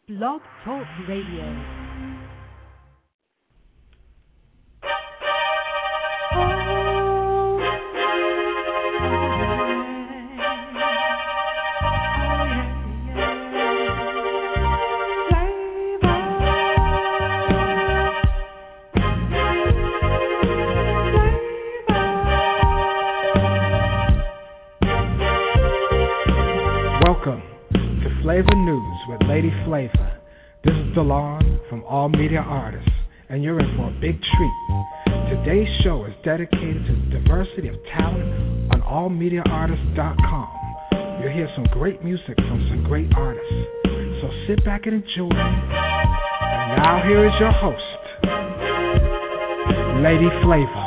Blog Talk Radio. Welcome to Flavor News with Lady Flavor. This is DeLon from All Media Artists, and you're in for a big treat. Today's show is dedicated to the diversity of talent on allmediaartists.com. You'll hear some great music from some great artists. So sit back and enjoy. And now here is your host, Lady Flavor.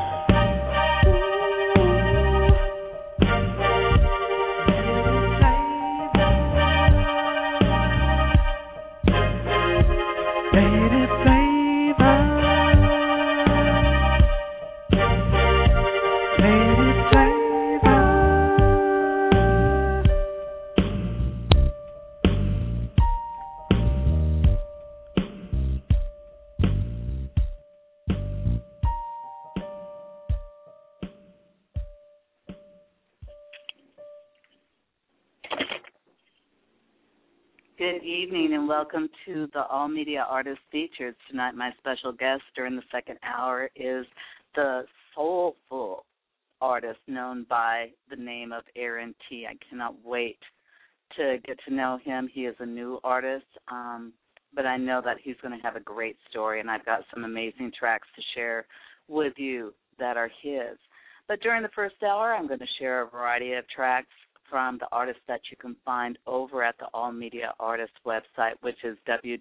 Good evening and welcome to the All Media Artists Featured. Tonight my special guest during the second hour is the soulful artist known by the name of Aaron T. I cannot wait to get to know him. He is a new artist, but I know that he's going to have a great story, and I've got some amazing tracks to share with you that are his. But during the first hour, I'm going to share a variety of tracks from the artists that you can find over at the All Media Artists website, which is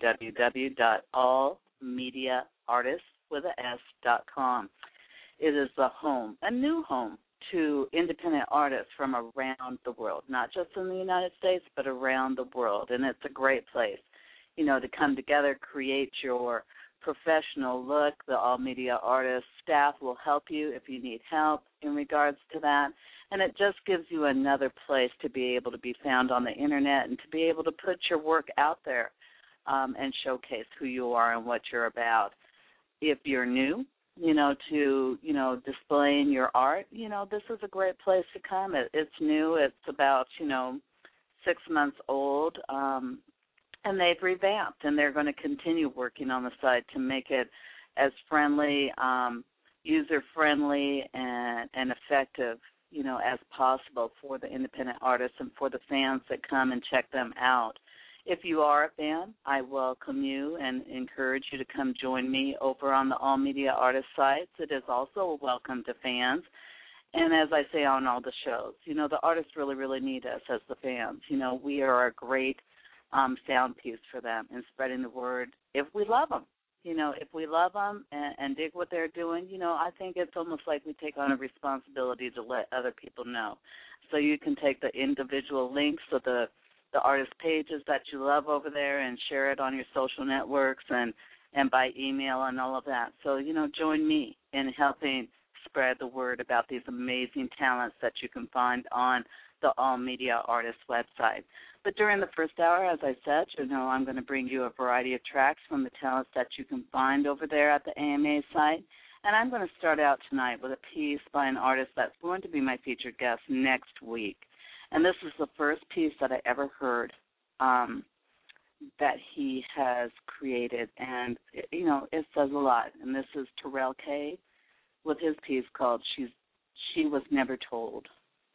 www.allmediaartists.com. It is a home, a new home to independent artists from around the world, not just in the United States, but around the world. And it's a great place, you know, to come together, create your professional look. The All Media Artists staff will help you if you need help in regards to that. And it just gives you another place to be able to be found on the Internet and to be able to put your work out there and showcase who you are and what you're about. If you're new, you know, to, you know, displaying your art, you know, this is a great place to come. It's new. It's about, 6 months old, and they've revamped, and they're going to continue working on the site to make it as friendly, user-friendly, and effective, as possible for the independent artists and for the fans that come and check them out. If you are a fan, I welcome you and encourage you to come join me over on the All Media Artist sites. It is also a welcome to fans. And as I say on all the shows, the artists really, really need us as the fans. We are a great sound piece for them in spreading the word if we love them. If we love them and dig what they're doing, I think it's almost like we take on a responsibility to let other people know. So you can take the individual links of the artist pages that you love over there and share it on your social networks and by email and all of that. So, join me in helping spread the word about these amazing talents that you can find on the All Media Artists website. But during the first hour, as I said, I'm going to bring you a variety of tracks from the talents that you can find over there at the AMA site. And I'm going to start out tonight with a piece by an artist that's going to be my featured guest next week. And this is the first piece that I ever heard that he has created. And, it says a lot. And this is Terrell K. with his piece called She Was Never Told.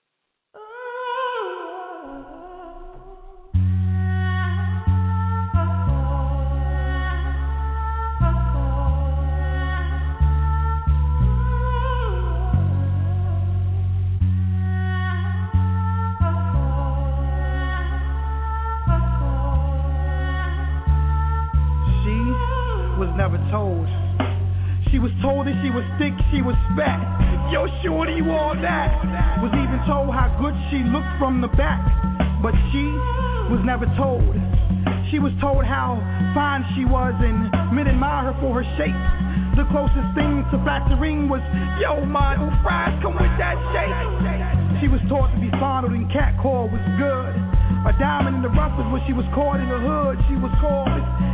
Never told. She was told that she was thick, she was fat. Yo, shorty, you all that. Was even told how good she looked from the back. But she was never told. She was told how fine she was and men admire her for her shape. The closest thing to flattering was, yo, man, who fries come with that shape. She was taught to be fondled and catcalled was good. A diamond in the rough is what she was called in the hood. She was called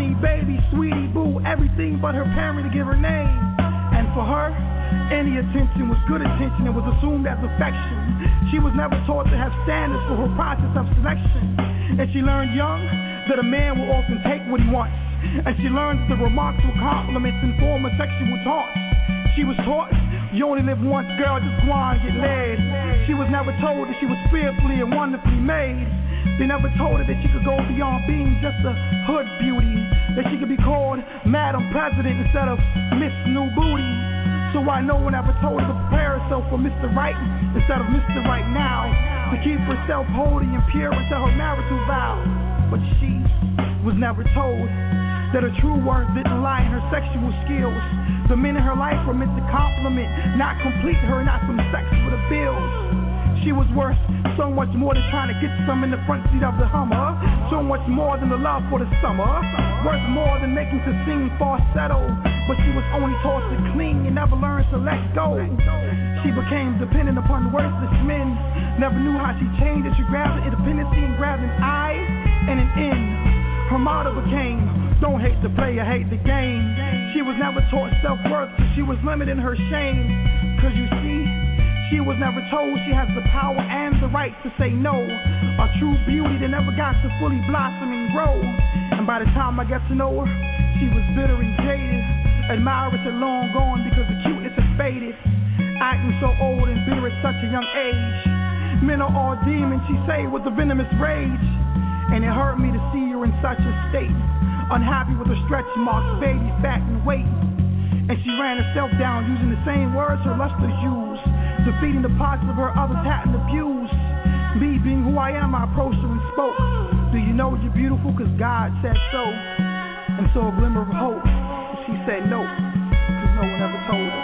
honey, baby, sweetie, boo, everything but her parent to give her name. And for her, any attention was good attention and was assumed as affection. She was never taught to have standards for her process of selection. And she learned young that a man will often take what he wants. And she learned that the remarks were compliments in form of sexual taunts. She was taught, you only live once, girl, just go on and get laid. She was never told that she was fearfully and wonderfully made. They never told her that she could go beyond being just a hood beauty, that she could be called Madam President instead of Miss New Booty. So why no one ever told her to prepare herself for Mr. Right instead of Mr. Right Now, to keep herself holy and pure until her marital vow. But she was never told that her true worth didn't lie in her sexual skills. The men in her life were meant to compliment, not complete her, not some sex for the bills. She was worth so much more than trying to get some in the front seat of the Hummer. So much more than the love for the summer. Worth more than making to sing falsetto. But she was only taught to cling and never learned to let go. She became dependent upon worthless men. Never knew how she changed as she grabbed an independency and grabbed an I and an N. Her motto became, don't hate the player, hate the game. She was never taught self-worth, so she was limited in her shame. Cause you see, she was never told she has the power and the right to say no. A true beauty that never got to fully blossom and grow. And by the time I got to know her, she was bitter and jaded. Admirers had long gone because the cuteness had faded. Acting so old and bitter at such a young age. Men are all demons, she say with a venomous rage. And it hurt me to see her in such a state. Unhappy with her stretch marks, baby fat and weight. And she ran herself down using the same words her lusters use, defeating the parts of her others hadn't abused. Me being who I am, I approached her and spoke. Do you know you're beautiful? Cause God said so. And so a glimmer of hope. She said no, cause no one ever told her.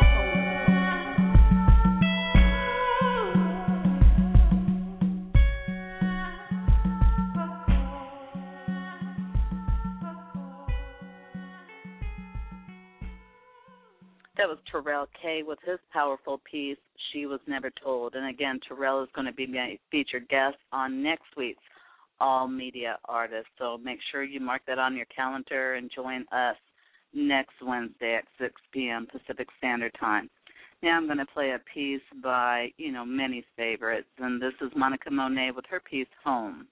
That was Terrell K. with his powerful piece, She Was Never Told. And again, Terrell is going to be my featured guest on next week's All Media Artists. So make sure you mark that on your calendar and join us next Wednesday at 6 p.m. Pacific Standard Time. Now I'm going to play a piece by, many favorites. And this is Monica Monet with her piece, Home.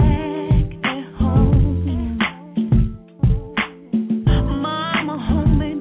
Mama home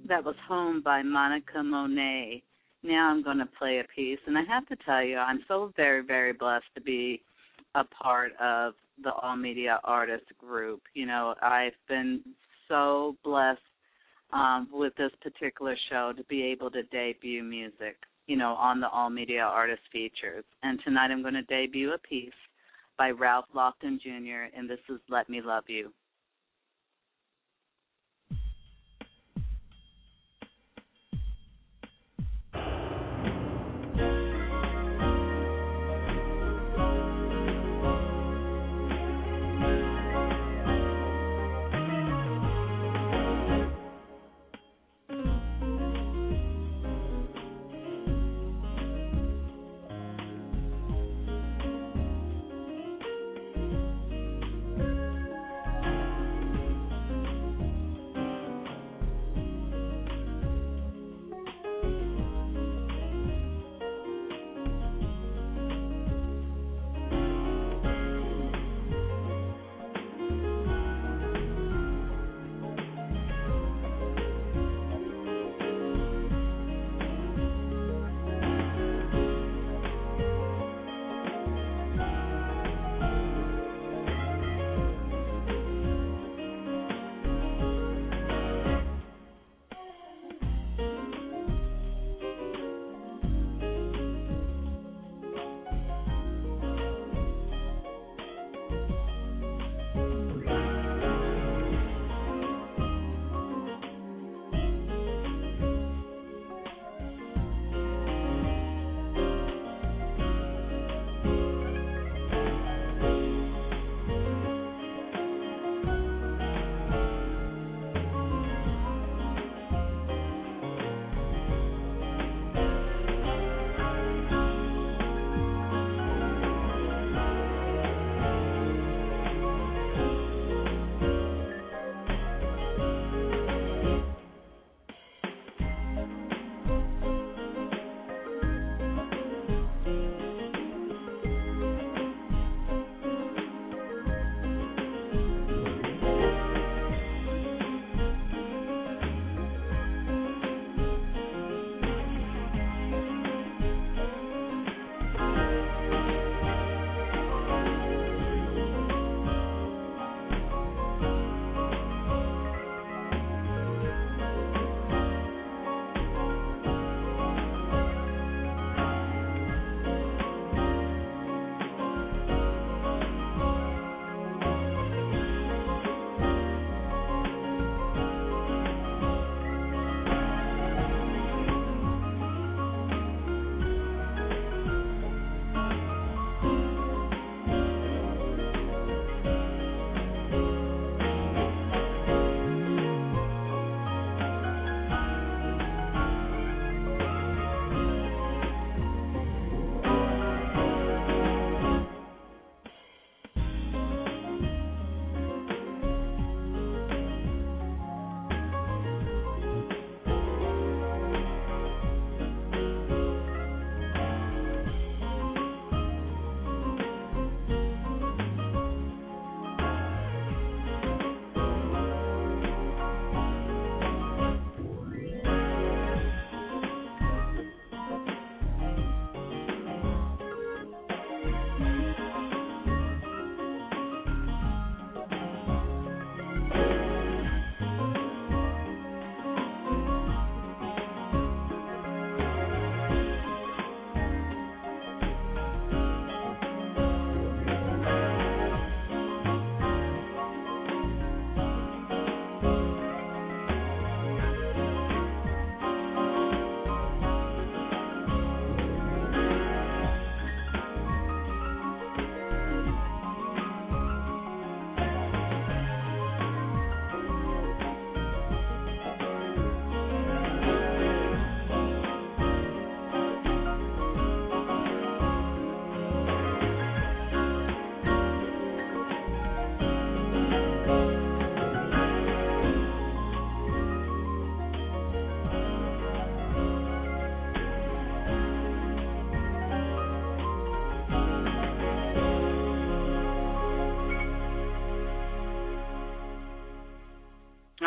That was Home by Monica Monet. Now I'm going to play a piece, and I have to tell you, I'm so very, very blessed to be a part of the All Media Artists group. You know, I've been so blessed with this particular show to be able to debut music, you know, on the All Media Artist features. And tonight I'm going to debut a piece by Ralph Lofton Jr., and this is Let Me Love You.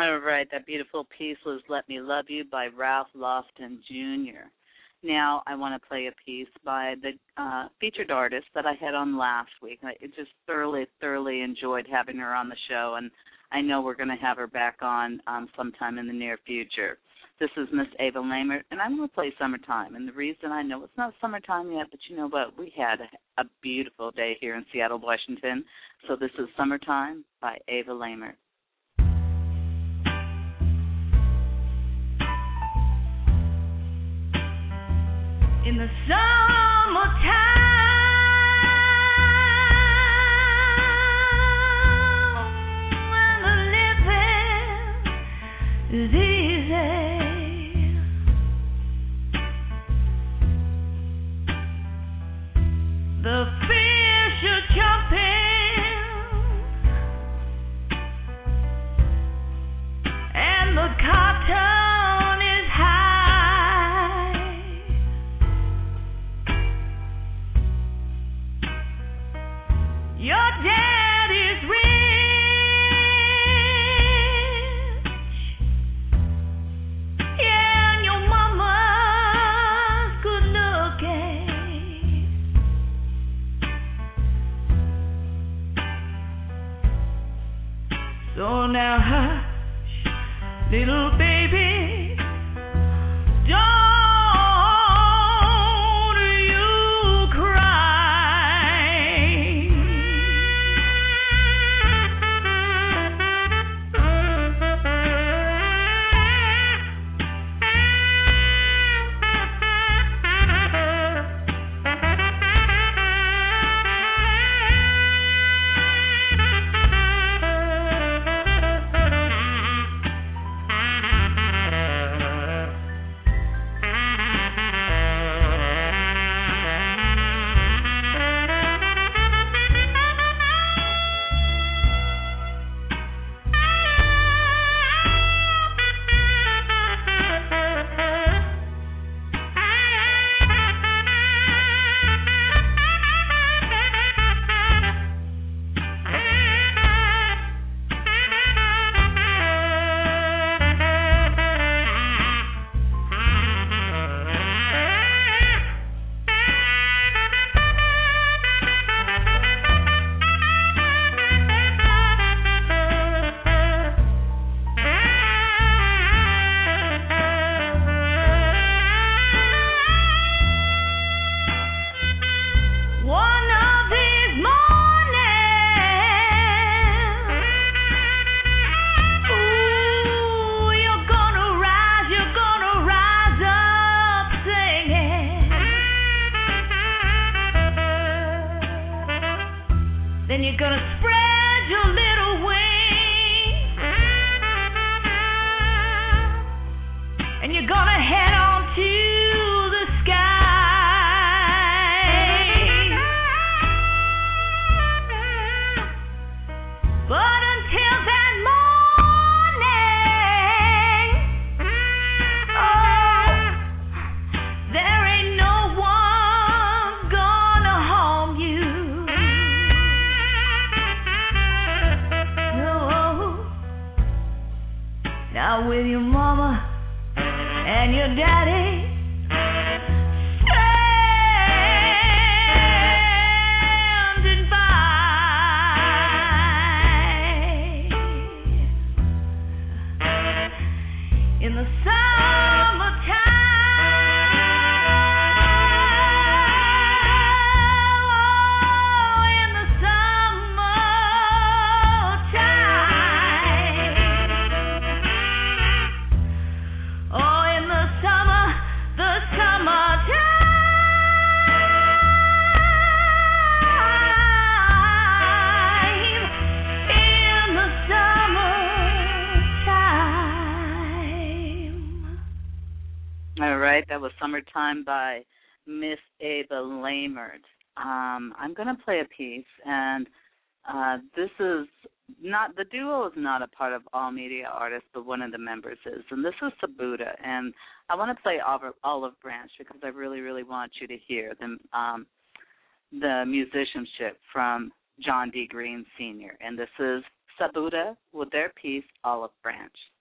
All right, that beautiful piece was Let Me Love You by Ralph Lofton Jr. Now I want to play a piece by the featured artist that I had on last week. I just thoroughly enjoyed having her on the show, and I know we're going to have her back on sometime in the near future. This is Miss Ava Lamert, and I'm going to play Summertime. And the reason I know it's not summertime yet, but you know what? We had a beautiful day here in Seattle, Washington. So this is Summertime by Ava Lamert. In the summertime, when the living is easy, the fish are jumping and the cotton is high. Your daddy's rich, yeah, and your mama's good looking. So now hush, little baby, don't you cry. Then you're gonna spread your little wings, and you're gonna head on to the sky. But until that morning, oh, there ain't no one gonna harm you. Now with your mama and your daddy standing by, in the That was Summertime by Miss Ava Lamert. I'm going to play a piece, and this is not, the duo is not a part of All Media Artists, but one of the members is, and this is Sabuda, and I want to play Olive Branch because I really, really want you to hear the musicianship from John D. Green Sr., and this is Sabuda with their piece, Olive Branch.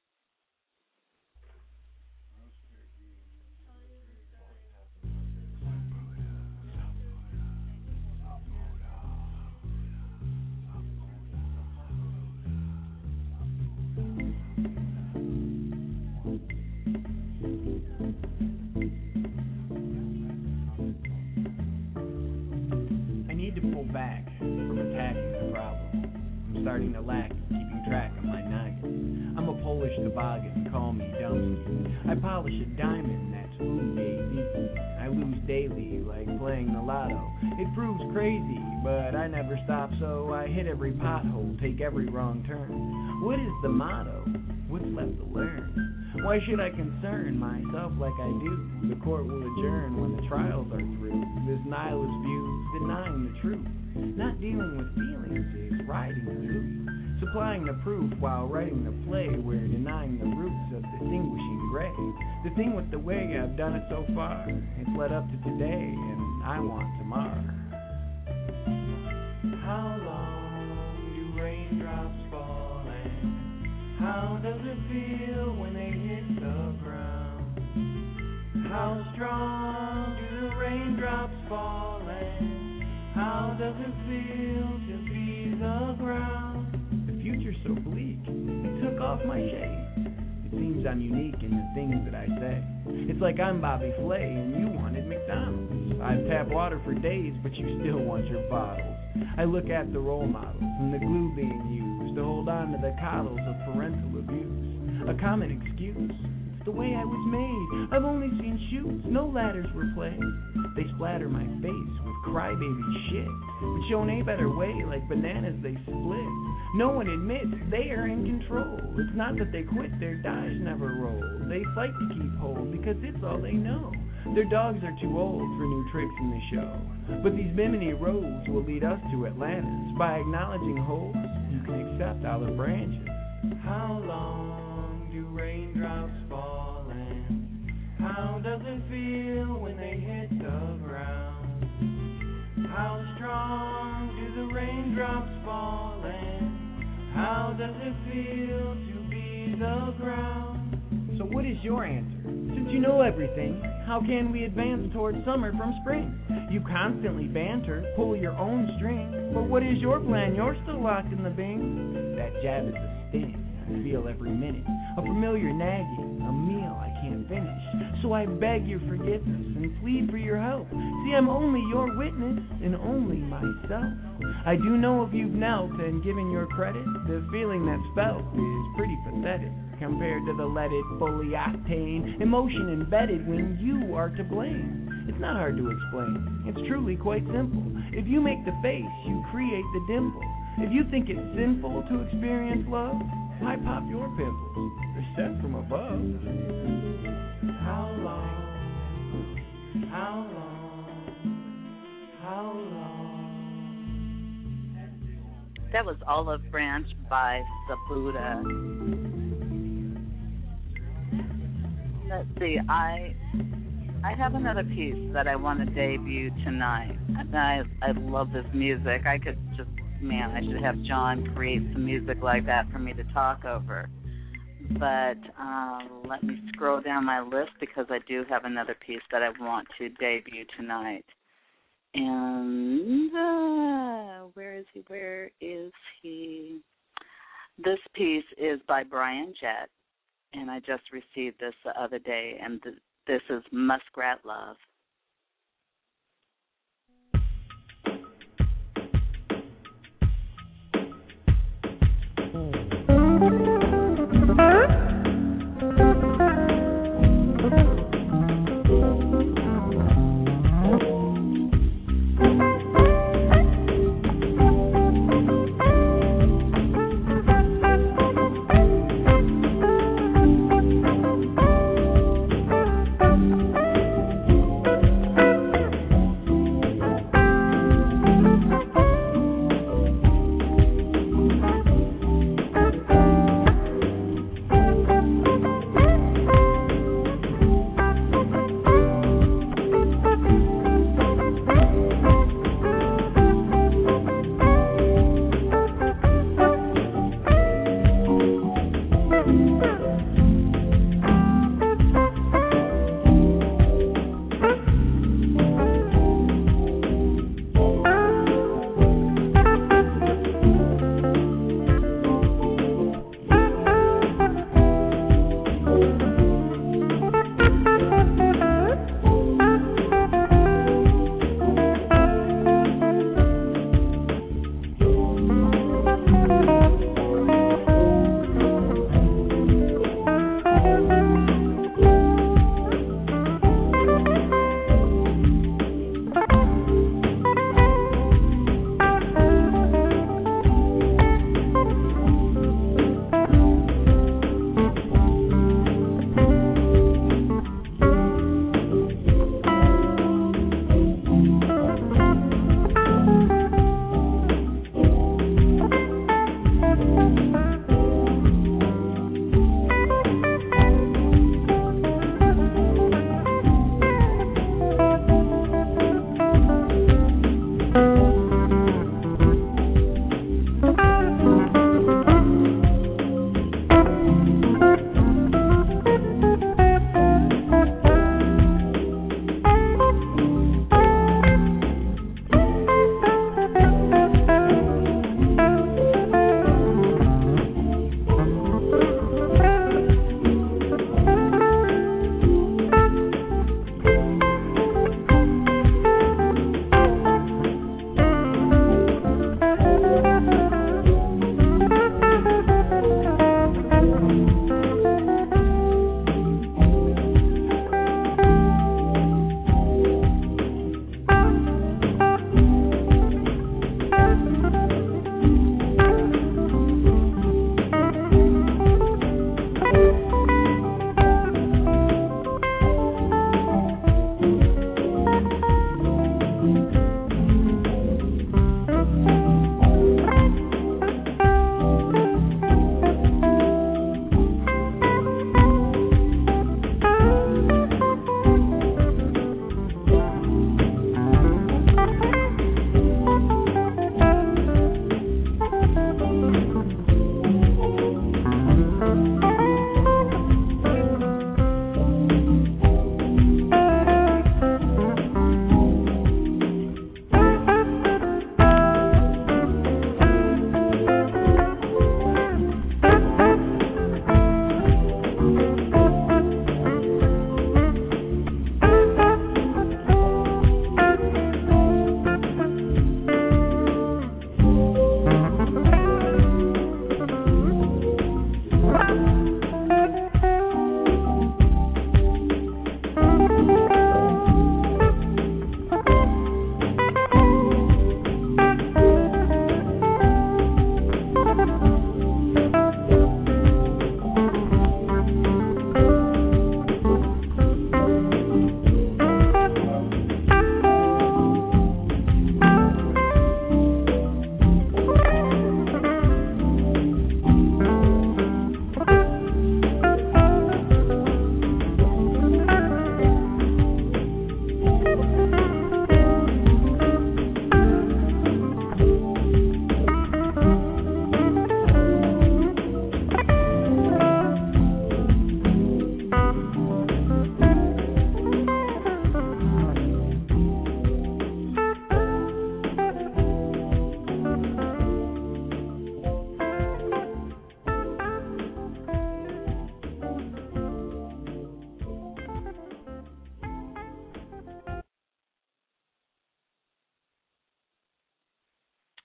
starting to lack keeping track of my noggin. I'm a Polish toboggan, call me Dumpsky. I polish a diamond, that's fugazi. I lose daily, like playing the lotto. It proves crazy, but I never stop, so I hit every pothole, take every wrong turn. What is the motto? What's left to learn? Why should I concern myself like I do? The court will adjourn when the trials are through. This nihilist view's denying the truth. Not dealing with feelings is riding the truth. Supplying the proof while writing the play, we're denying the roots of distinguishing gray. The thing with the way I've done it so far, it's led up to today, and I want tomorrow. How long do raindrops fall, and how does it feel when they hit the ground? How strong do the raindrops fall, and how does it feel to be the ground? The future's so bleak, it took off my shade. It seems I'm unique in the things that I say. It's like I'm Bobby Flay and you wanted McDonald's. I've tapped water for days, but you still want your bottles. I look at the role models and the glue being used to hold on to the coddles of parental abuse. A common excuse. It's the way I was made. I've only seen shoots, no ladders were played. They splatter my face with crybaby shit, but show a better way, like bananas they split. No one admits they are in control. It's not that they quit, their dice never roll. They fight to keep hold because it's all they know. Their dogs are too old for new tricks in the show. But these Bimini roads will lead us to Atlantis. By acknowledging holes, you can accept olive branches. How long do raindrops fall, and how does it feel when they hit the ground? How strong do the raindrops fall, and how does it feel to be the ground? So what is your answer? Since you know everything, how can we advance towards summer from spring? You constantly banter, pull your own string, but what is your plan? You're still locked in the Bing. That jab is a sting, I feel every minute. A familiar nagging, a meal I can't finish. So I beg your forgiveness and plead for your help. See, I'm only your witness and only myself. I do know if you've knelt and given your credit, the feeling that's felt is pretty pathetic compared to the leaded, fully octane emotion embedded when you are to blame. It's not hard to explain. It's truly quite simple. If you make the face, you create the dimple. If you think it's sinful to experience love, why pop your pimples? They're sent from above. How long? How long? How long? That was Olive Branch by Sabuda. Let's see, I have another piece that I want to debut tonight. And I love this music. I could just, man, I should have John create some music like that for me to talk over. But let me scroll down my list because I do have another piece that I want to debut tonight. And where is he? Where is he? This piece is by Brian Jett, and I just received this the other day, and this is Muskrat Love.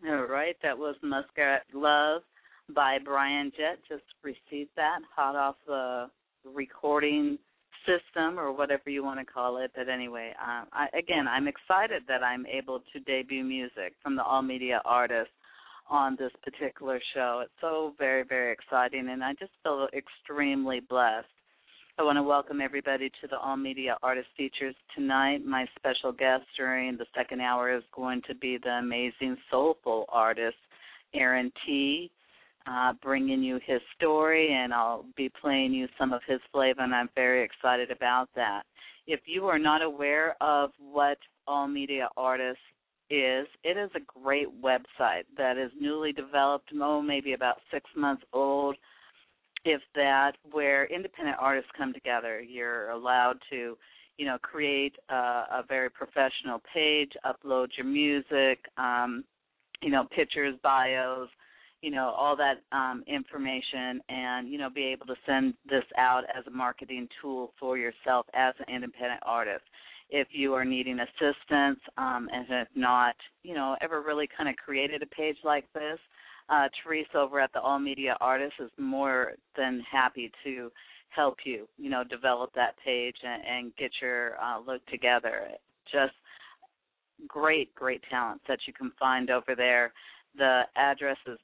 All right, that was Muskrat Love by Brian Jett. Just received that hot off the recording system or whatever you want to call it. But anyway, I'm excited that I'm able to debut music from the All Media Artists on this particular show. It's so very, very exciting, and I just feel extremely blessed. I want to welcome everybody to the All Media Artist Features tonight. My special guest during the second hour is going to be the amazing soulful artist, Aaron T., bringing you his story, and I'll be playing you some of his flavor, and I'm very excited about that. If you are not aware of what All Media Artists is, it is a great website that is newly developed, maybe about 6 months old, if that, where independent artists come together. You're allowed to, create a very professional page, upload your music, pictures, bios, all that information, and, be able to send this out as a marketing tool for yourself as an independent artist. If you are needing assistance and have not, ever really kind of created a page like this, Therese over at the All Media Artists is more than happy to help you, develop that page and get your look together. Just great, great talents that you can find over there. The address is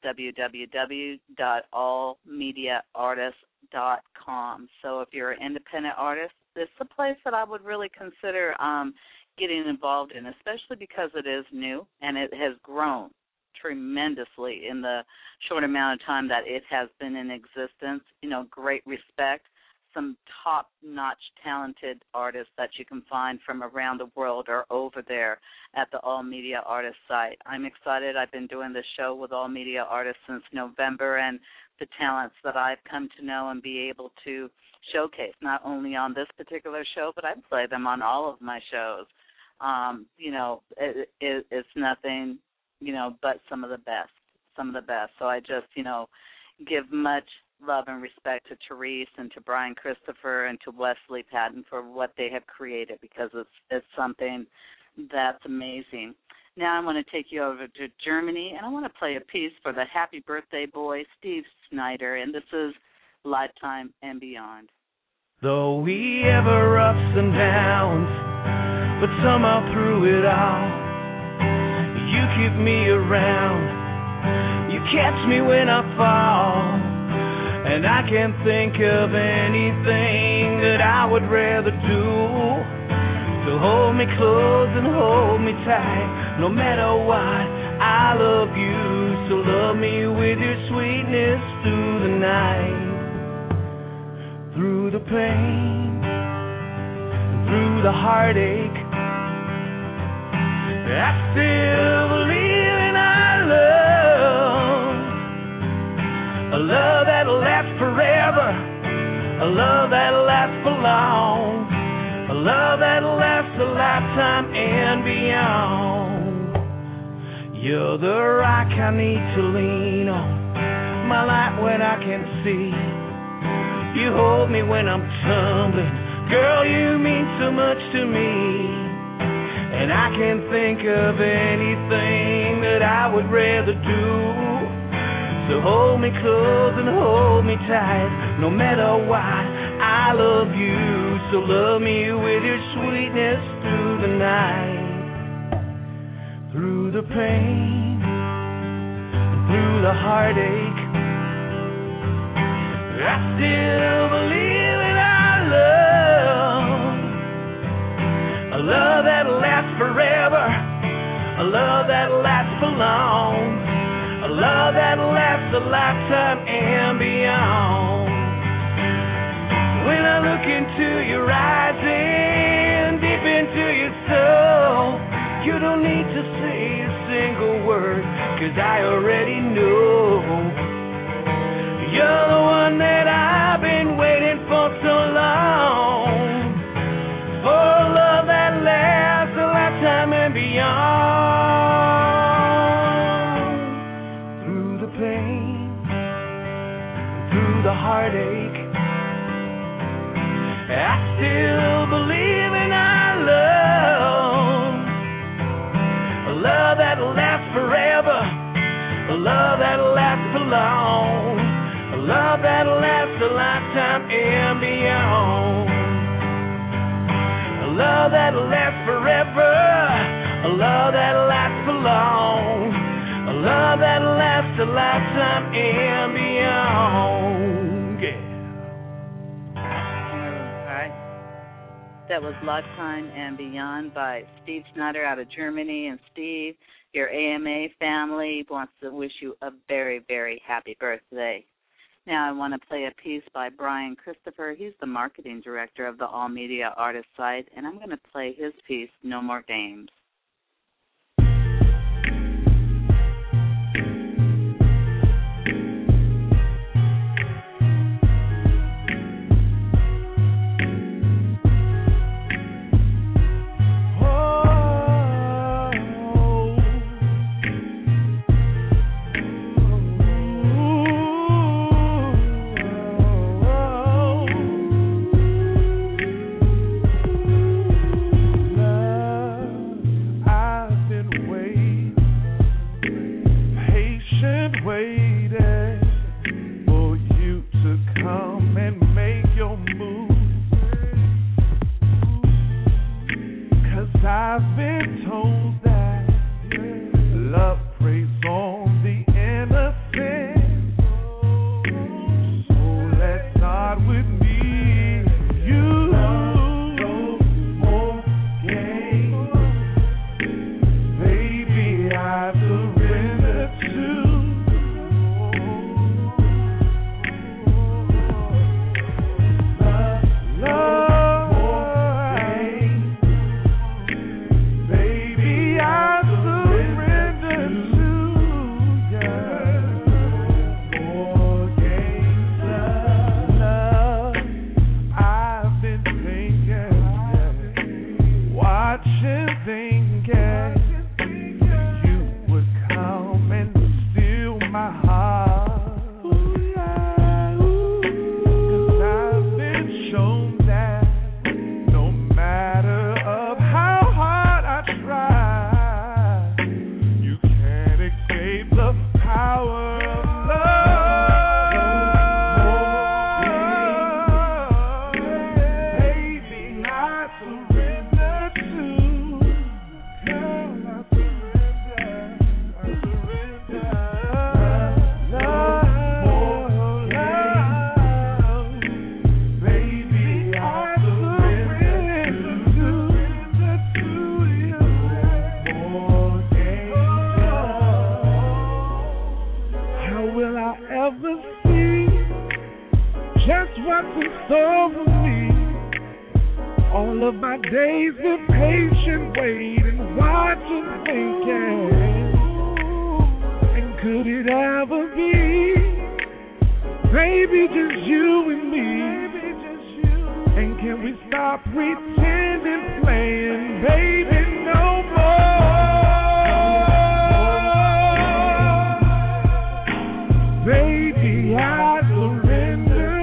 www.allmediaartists.com. So if you're an independent artist, this is a place that I would really consider getting involved in, especially because it is new and it has grown tremendously in the short amount of time that it has been in existence. Great respect. Some top-notch talented artists that you can find from around the world are over there at the All Media Artists site. I'm excited. I've been doing this show with All Media Artists since November, and the talents that I've come to know and be able to showcase, not only on this particular show, but I play them on all of my shows. It's nothing, but some of the best. So I just, give much love and respect to Therese and to Brian Christopher and to Wesley Patton for what they have created, because it's something that's amazing. Now I want to take you over to Germany, and I want to play a piece for the happy birthday boy, Steve Snyder, and this is Lifetime and Beyond. Though we have our ups and downs, but somehow through it all, you keep me around. You catch me when I fall, and I can't think of anything that I would rather do. So hold me close and hold me tight, no matter what, I love you. So love me with your sweetness through the night, through the pain, through the heartache. I still believe in our love, a love that'll last forever, a love that'll last for long, a love that'll last a lifetime and beyond. You're the rock I need to lean on, my light when I can't see. You hold me when I'm tumbling, girl, you mean so much to me. And I can't think of anything that I would rather do. So hold me close and hold me tight, no matter what, I love you. So love me with your sweetness through the night, through the pain, through the heartache. I still believe in our love, a love that'll last forever, a love that'll last for long, a love that'll last a lifetime and beyond. When I look into your eyes and deep into your soul, you don't need to say a single word, 'cause I already know. You're the one that I've been waiting for so long, for a love that lasts a lifetime and beyond. Through the pain, through the heartache, I still believe in our love, a love that'll last forever, that'll last forever, a love that'll last for long, a love that'll last a lifetime and beyond. Yeah. All right. That was Lifetime and Beyond by Steve Snyder out of Germany. And Steve, your AMA family wants to wish you a very, very happy birthday. Now I want to play a piece by Brian Christopher. He's the marketing director of the All Media Artist site, and I'm going to play his piece, No More Games. I've been told that love preys on the innocent. So let's start with me, you. No more games, baby. I surrender to love. All of my days been patient, waiting, watching, thinking. And could it ever be, baby, just you and me? And can we stop pretending, playing, baby, no more? Baby, I surrender.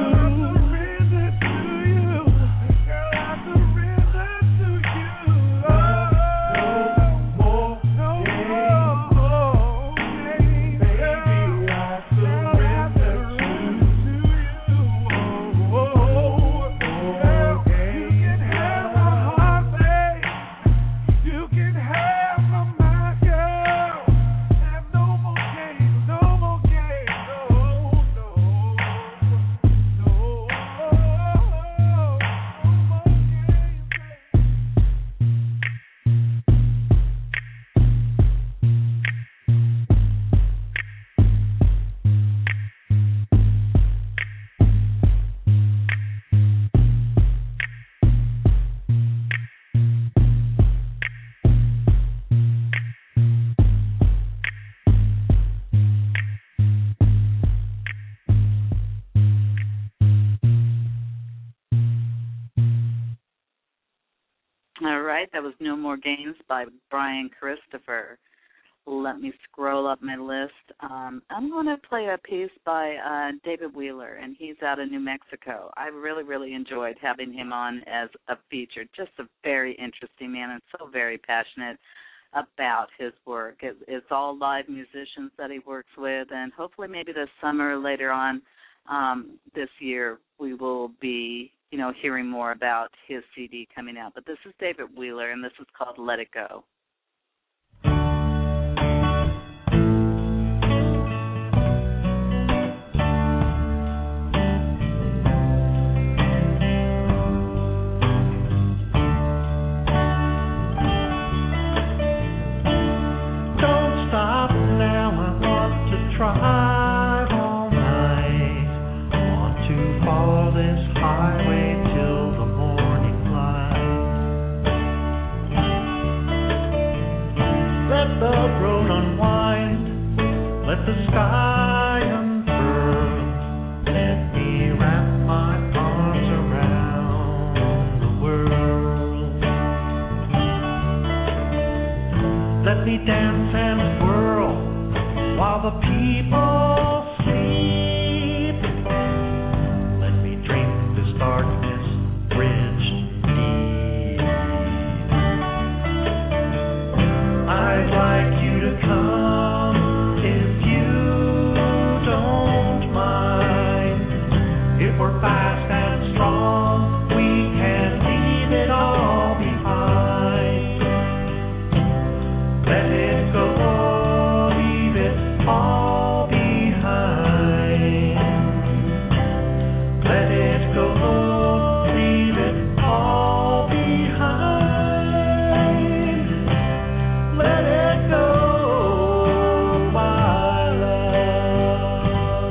That was No More Games by Brian Christopher. Let me scroll up my list. I'm going to play a piece by David Wheeler, and he's out of New Mexico. I really, really enjoyed having him on as a feature. Just a very interesting man and so very passionate about his work. It's all live musicians that he works with, and hopefully maybe this summer, later on this year, we will be hearing more about his CD coming out. But this is David Wheeler, and this is called Let It Go. Don't stop now, I want to drive all night. I want to follow this highway till the morning light. Let the road unwind, let the sky unfurl. Let me wrap my arms around the world. Let me dance and whirl while the people sleep. Let me drink this darkness rich deep. I'd like you to come if you don't mind. If we're fast and strong, we can leave it all behind. Let it go, leave it all behind. Let it go, leave it all behind. Let it go, my love.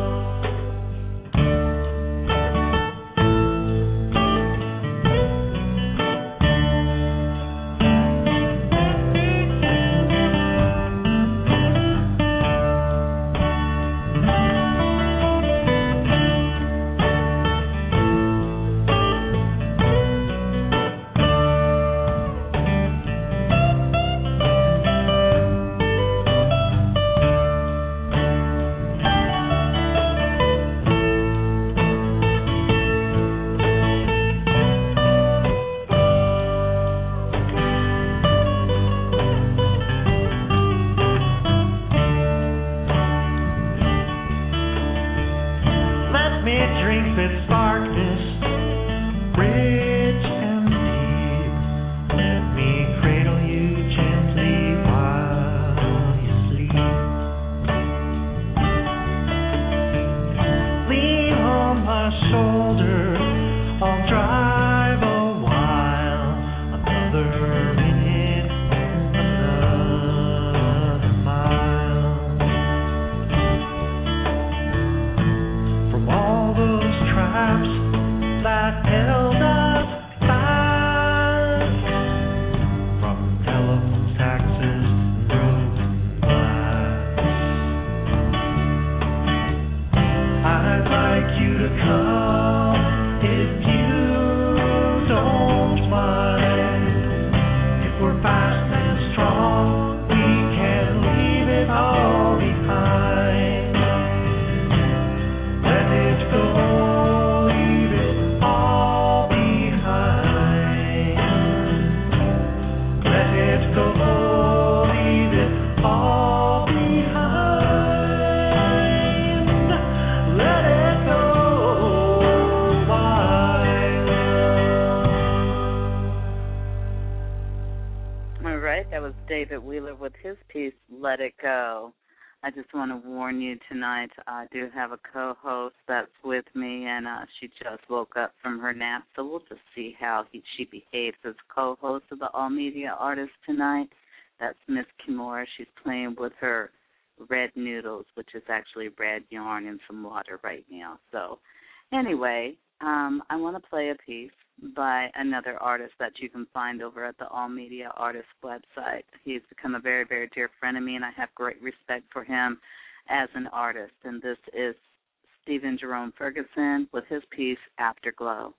Let me drink this darkness, rich and deep. Let me cradle you gently while you sleep. Lean on my shoulder, I'll drive a while. Another minute, another mile. From all those traps that held us fast, from telephone taxes and broken glass. I'd like you to come if you don't mind. If we're fast and strong, we can leave it all behind. Let it go, leave it all behind. Let it go, leave it all behind. Let it go, my love. All right, that was David Wheeler with his piece, Let It Go. I just want to warn you tonight, I do have a co-host that's with me, and she just woke up from her nap, so we'll just see how she behaves as co-host of the All Media Artist tonight. That's Miss Kimura. She's playing with her red noodles, which is actually red yarn and some water right now. So anyway, I want to play a piece by another artist that you can find over at the All Media Artist website. He's become a very, very dear friend of me, and I have great respect for him as an artist. And this is Stephen Jerome Ferguson with his piece, Afterglow.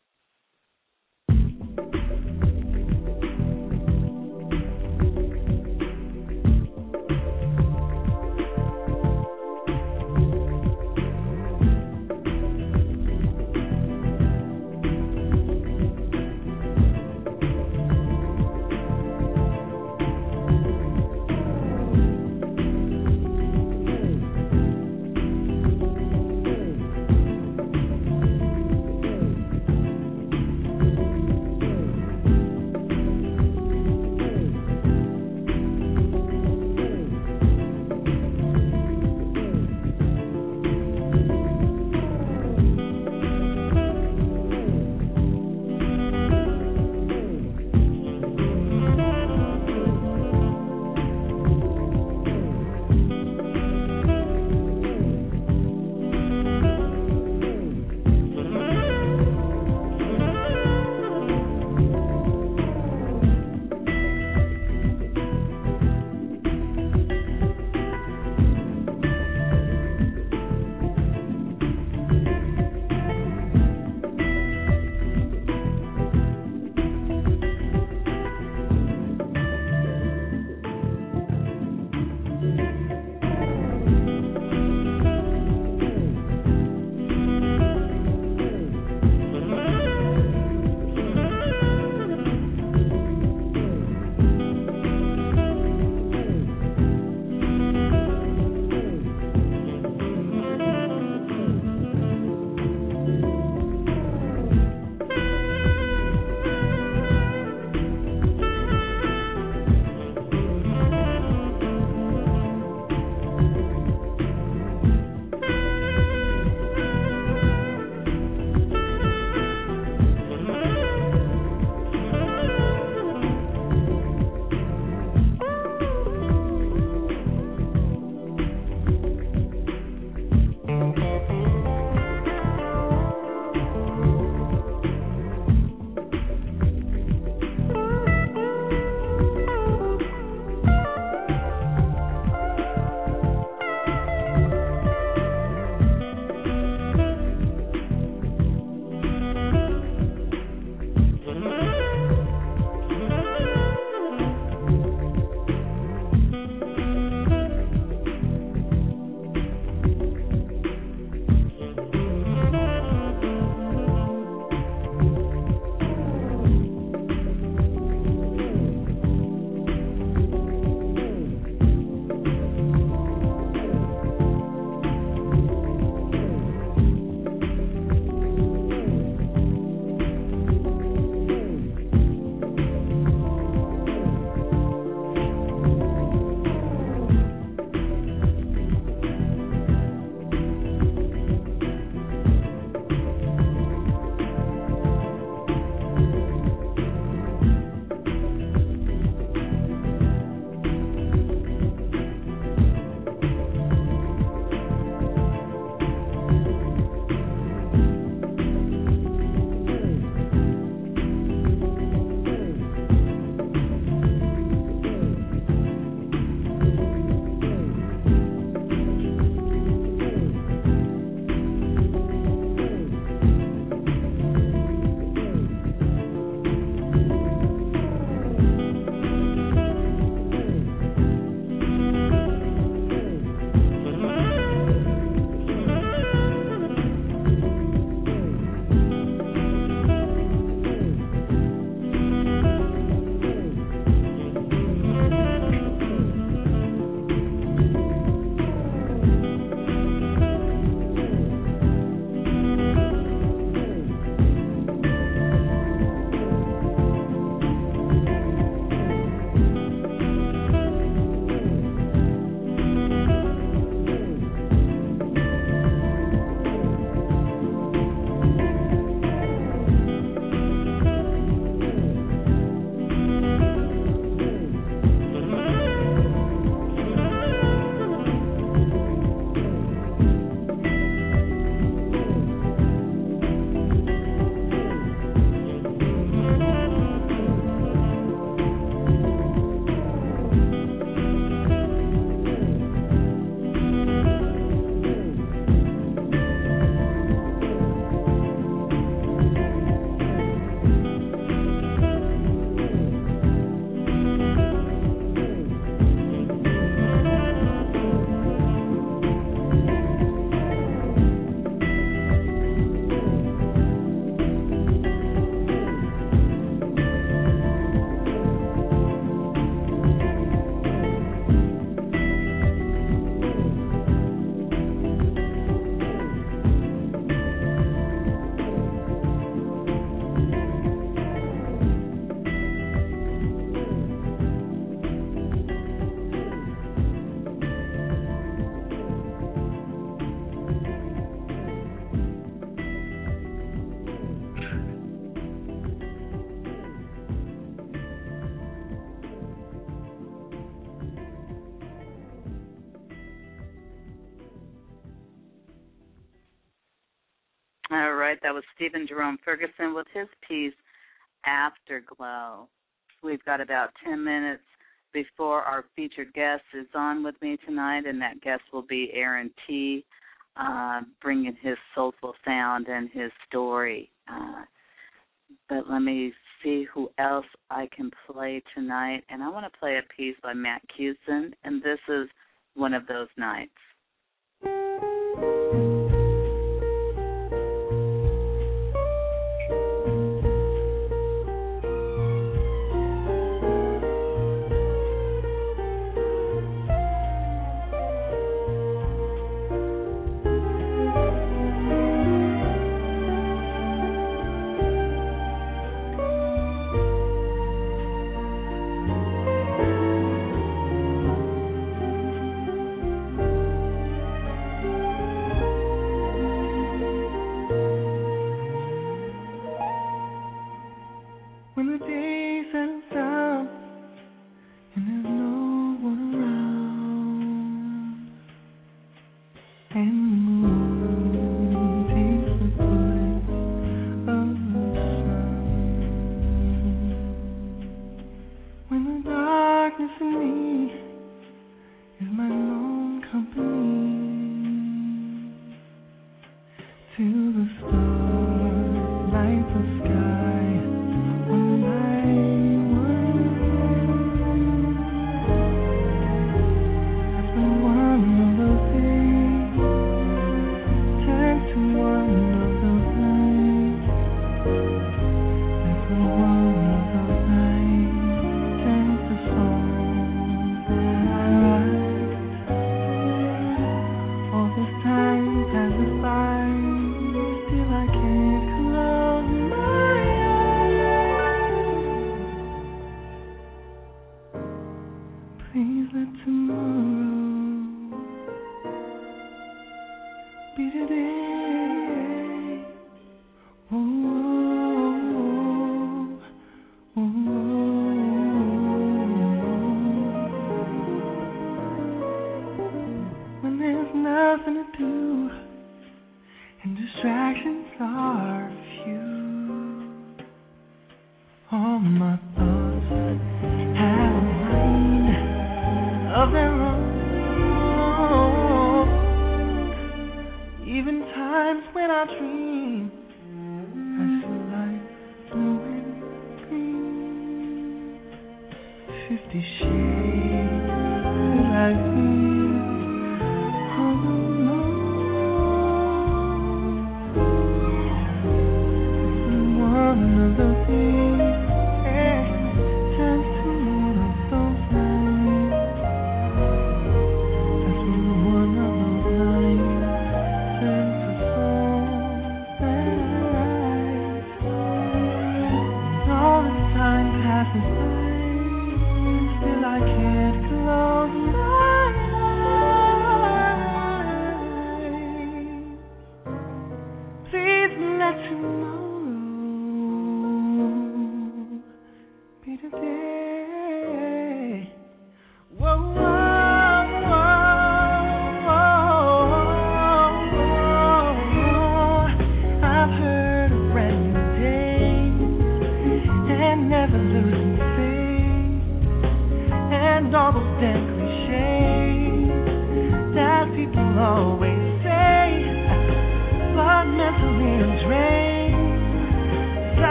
right, that was Stephen Jerome Ferguson with his piece, Afterglow. We've got about 10 minutes before our featured guest is on with me tonight, and that guest will be Aaron T., bringing his soulful sound and his story. But let me see who else I can play tonight. And I want to play a piece by Matt Cuson, and this is One of Those Nights.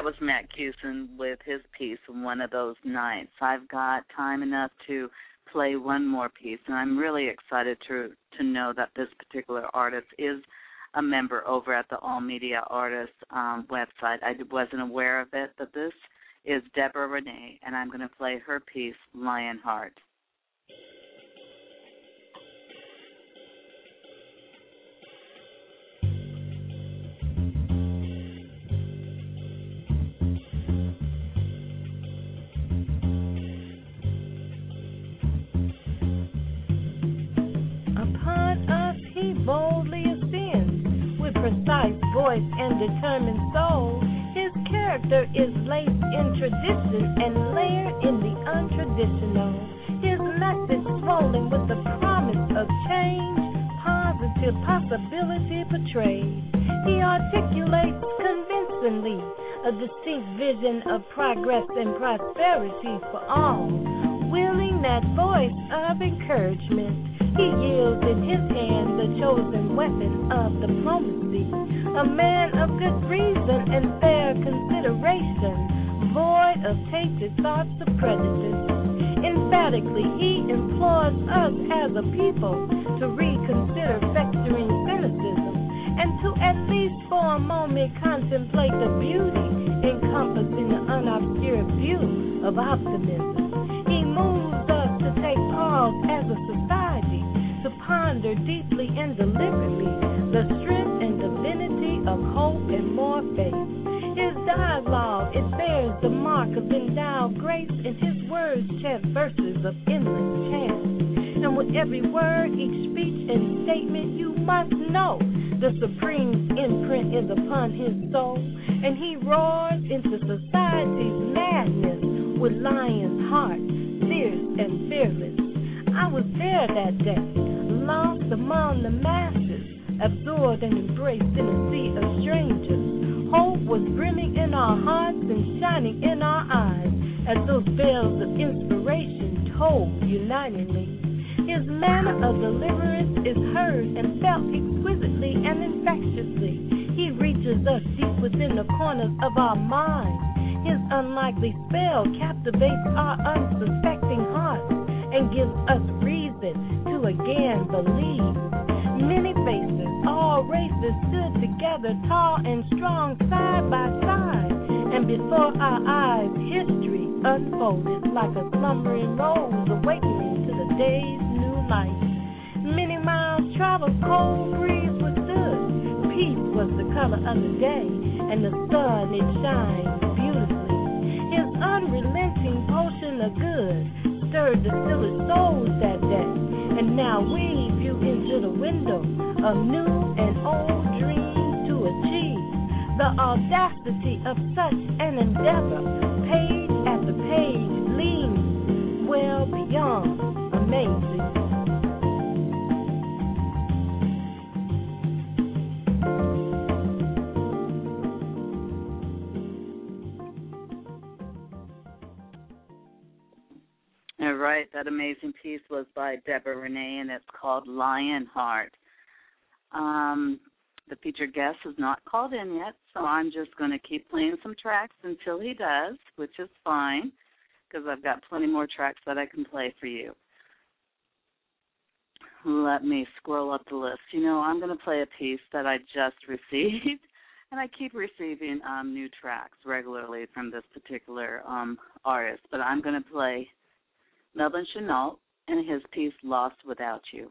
that was Matt Cusin with his piece, One of Those Nights. I've got time enough to play one more piece, and I'm really excited to know that this particular artist is a member over at the All Media Artists website. I wasn't aware of it, but this is Deborah Renee, and I'm going to play her piece, Lionheart. Boldly ascends with precise voice and determined soul. His character is laced in tradition and layered in the untraditional. His message swollen with the promise of change, positive possibility portrayed. He articulates convincingly a distinct vision of progress and prosperity for all, wielding that voice of encouragement. He yields in his hand the chosen weapon of diplomacy, a man of good reason and fair consideration, void of tainted thoughts of prejudice. Emphatically, he implores us as a people to reconsider festering cynicism and to at least for a moment contemplate the beauty encompassing the unobscured view of optimism. He moves us to take pause as a society, to ponder deeply and deliberately the strength and divinity of hope and more faith. His dialogue, it bears the mark of endowed grace, and his words chant verses of endless chant. And with every word, each speech and statement, you must know the Supreme's imprint is upon his soul, and he roars into society's madness with lion's heart, fierce and fearless. I was there that day, lost among the masses, absorbed and embraced in a sea of strangers. Hope was brimming in our hearts and shining in our eyes as those bells of inspiration tolled unitingly. His manner of deliverance is heard and felt exquisitely and infectiously. He reaches us deep within the corners of our minds. His unlikely spell captivates our unsuspecting hearts and gives us reason to again believe. Many faces, all races stood together, tall and strong, side by side, and before our eyes, history unfolded like a slumbering rose awakening to the day's new light. Many miles traveled, cold breeze withstood. Peace was the color of the day, and the sun, it shines beautifully. His unrelenting potion of good stirred the stillest souls that day, and now we view into the window of new and old dreams to achieve. The audacity of such an endeavor, page after page, leans well beyond amazing. All right, that amazing piece was by Deborah Renee, and it's called Lionheart. The featured guest has not called in yet, so I'm just going to keep playing some tracks until he does, which is fine, because I've got plenty more tracks that I can play for you. Let me scroll up the list. You know, I'm going to play a piece that I just received, and I keep receiving new tracks regularly from this particular artist, but I'm going to play Melvin Chenault and his piece, Lost Without You.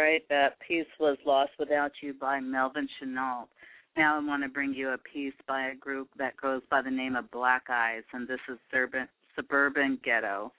right, that piece was Lost Without You by Melvin Chenault. Now I want to bring you a piece by a group that goes by the name of Black Eyes, and this is Suburban Ghetto.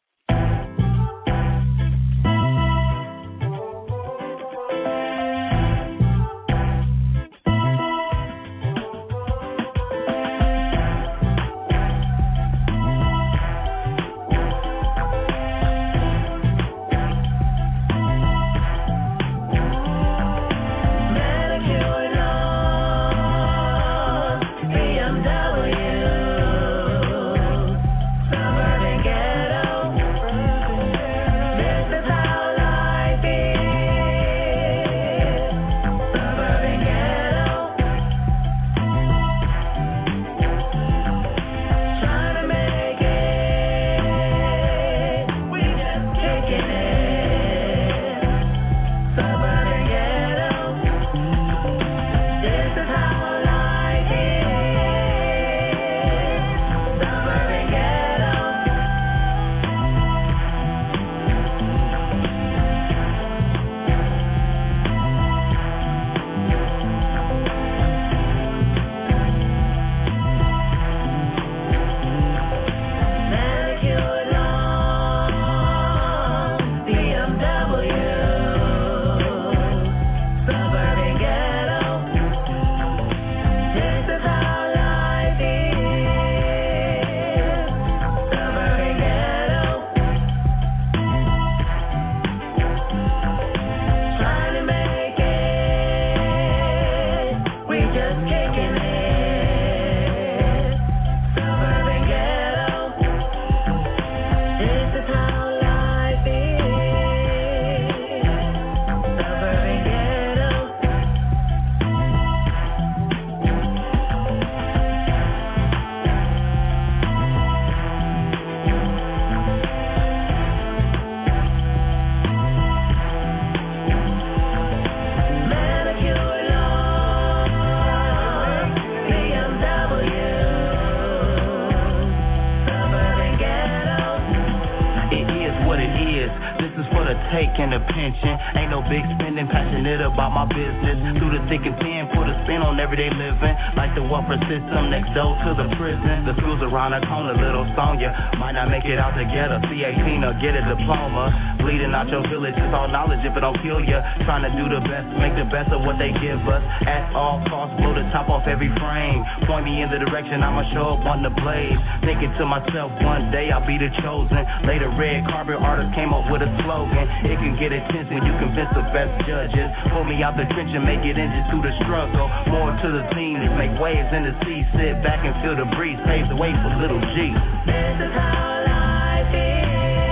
taking a pension. Ain't no big spending, passionate about my business. Through the thick and thin, put a spin on everyday living. Like the welfare system next door to the prison. The schools around the corner, little Sonya. Might not make it out together, C18 or get a diploma. Bleeding out your village, it's all knowledge if it don't kill ya. Trying to do the best, make the best of what they give us. At all costs, blow the top off every frame. Point me in the direction, I'ma show up on the blaze. Thinking to myself, one day I'll be the chosen. Later, red carpet artist came up with a slogan. It can get intense when you convince the best judges. Pull me out the trench and make it engine through the struggle. More to the scene, make waves in the sea. Sit back and feel the breeze, pave the way for little G. This is how life is.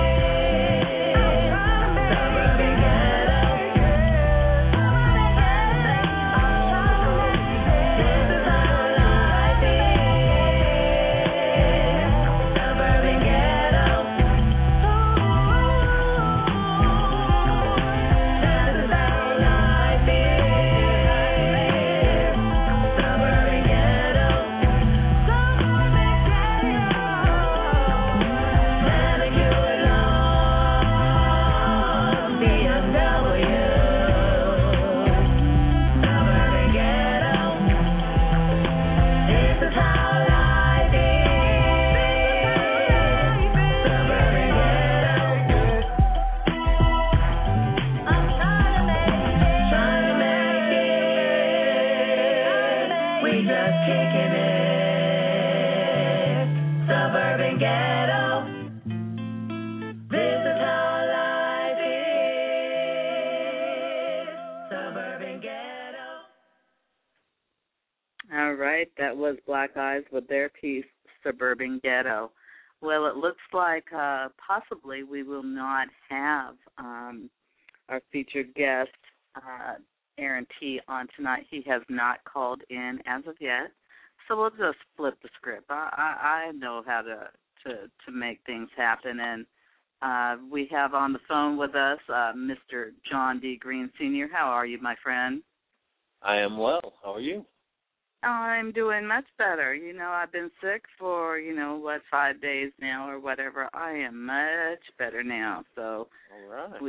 That was Black Eyes with their piece, Suburban Ghetto. Well, it looks like possibly we will not have our featured guest, Aaron T., on tonight. He has not called in as of yet, so we'll just flip the script. I know how to make things happen, and we have on the phone with us Mr. John D. Green, Sr. How are you, my friend? I am well. How are you? I'm doing much better. You know, I've been sick for, 5 days now or whatever. I am much better now. So all right.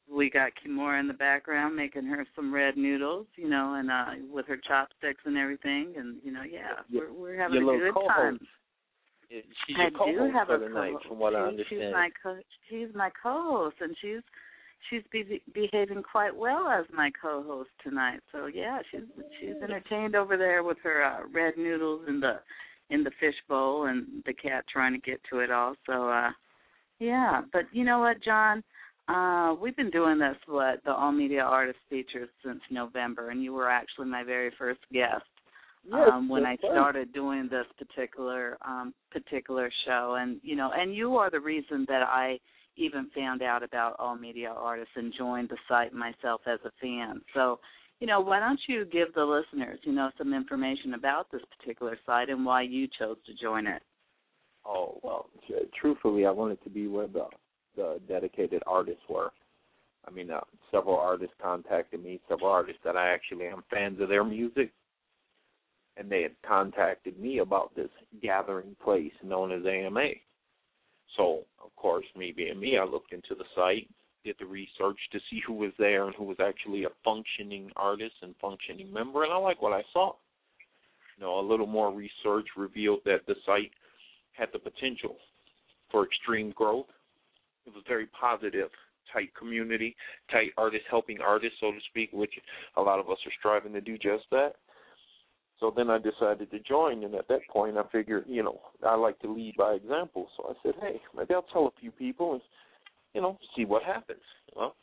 we got Kimora in the background making her some red noodles, and with her chopsticks and everything, and we're having a good time. She's your co-host for the night, from what I understand. She's my co-host, and she's behaving quite well as my co-host tonight. So yeah, she's entertained over there with her red noodles in the fish bowl, and the cat trying to get to it all. So yeah, but you know what, John? We've been doing this, the All Media Artist Features since November, and you were actually my very first guest when I started doing this particular show, and you are the reason that I even found out about All Media Artists and joined the site myself as a fan. So, why don't you give the listeners, some information about this particular site and why you chose to join it? Oh, well, truthfully, I wanted to be where the dedicated artists were. I mean, several artists contacted me, several artists that I actually am fans of their music, and they had contacted me about this gathering place known as AMA. So, of course, me being me, I looked into the site, did the research to see who was there and who was actually a functioning artist and functioning member, and I like what I saw. A little more research revealed that the site had the potential for extreme growth. It was very positive, tight community, tight artists helping artists, so to speak, which a lot of us are striving to do just that. So then I decided to join, and at that point I figured, I like to lead by example. So I said, hey, maybe I'll tell a few people and, see what happens. Well,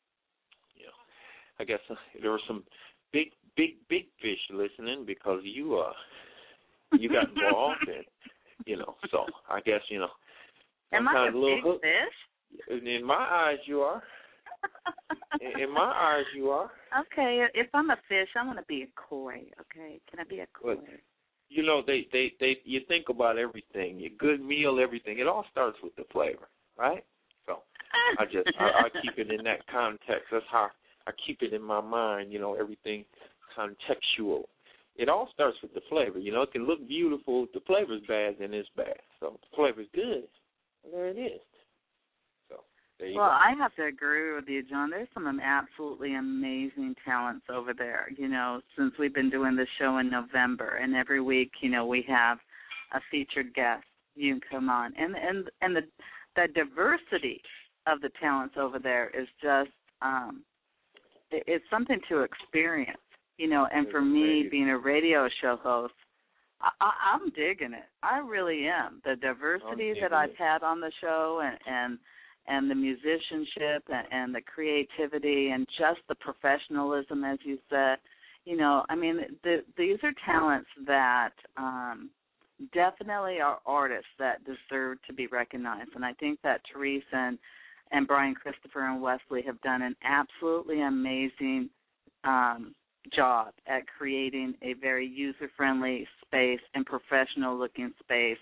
I guess there were some big fish listening because you got involved, and, so I guess, am I a big fish? In my eyes, you are. In my eyes, you are. Okay, if I'm a fish, I want to be a koi. Okay, can I be a koi? But, they you think about everything, your good meal, everything. It all starts with the flavor, right? So I keep it in that context. That's how I keep it in my mind. Everything contextual. It all starts with the flavor. It can look beautiful. If the flavor's bad, then it's bad. So if the flavor's good, there it is. Well, I have to agree with you, John. There's some absolutely amazing talents over there, since we've been doing this show in November. And every week, we have a featured guest. You can come on. And the diversity of the talents over there is just, it's something to experience, And for me, being a radio show host, I'm digging it. I really am. The diversity that I've had on the show and the musicianship and the creativity and just the professionalism, as you said. These are talents that definitely are artists that deserve to be recognized. And I think that Therese and Brian Christopher and Wesley have done an absolutely amazing job at creating a very user-friendly space and professional-looking space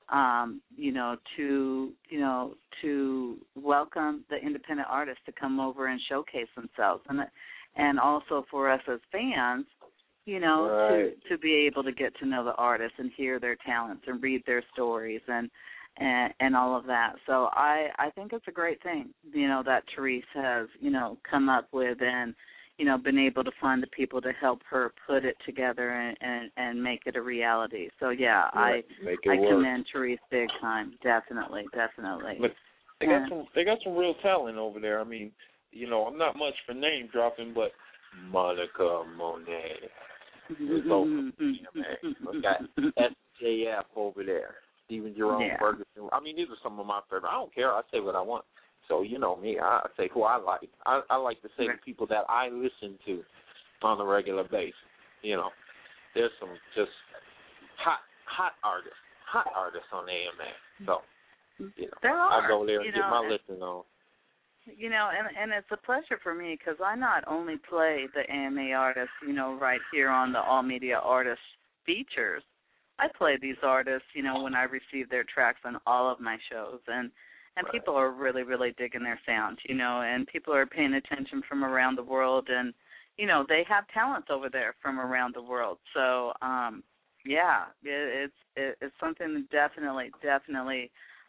to welcome the independent artists to come over and showcase themselves, and also for us as fans, to be able to get to know the artists and hear their talents and read their stories and all of that. So I think it's a great thing, that Therese has, come up with and, been able to find the people to help her put it together and make it a reality. So, yeah, I commend Therese big time. Definitely. But they got some real talent over there. I mean, I'm not much for name dropping, but Monica Monet. We got SJF over there. Stephen Jerome Ferguson. I mean, these are some of my favorites. I don't care. I say what I want. So, me, I say who I like. I like to say the people that I listen to on a regular basis. There's some just hot artists on AMA. So, I go there and get my listening on. And it's a pleasure for me because I not only play the AMA artists, right here on the All Media Artists Features, I play these artists, when I receive their tracks on all of my shows. And people are really, really digging their sound, and people are paying attention from around the world. And, they have talents over there from around the world. So, it's something definitely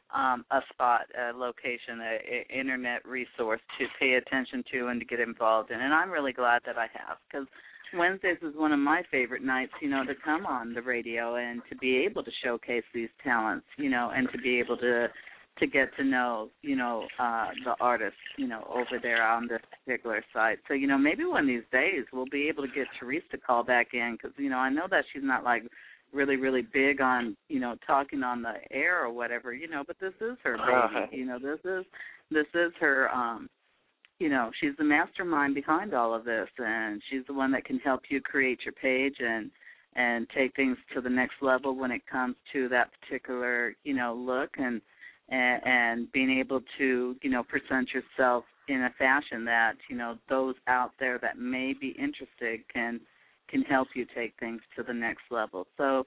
a spot, a location, a internet resource to pay attention to and to get involved in. And I'm really glad that I have, because Wednesdays is one of my favorite nights, to come on the radio and to be able to showcase these talents, and to be able to get to know, the artists, over there on this particular site. So, maybe one of these days we'll be able to get Therese to call back in, because, I know that she's not like really, really big on, talking on the air or whatever, but this is her baby. This is her, she's the mastermind behind all of this, and she's the one that can help you create your page and take things to the next level when it comes to that particular, look and being able to, present yourself in a fashion that, those out there that may be interested can help you take things to the next level. So,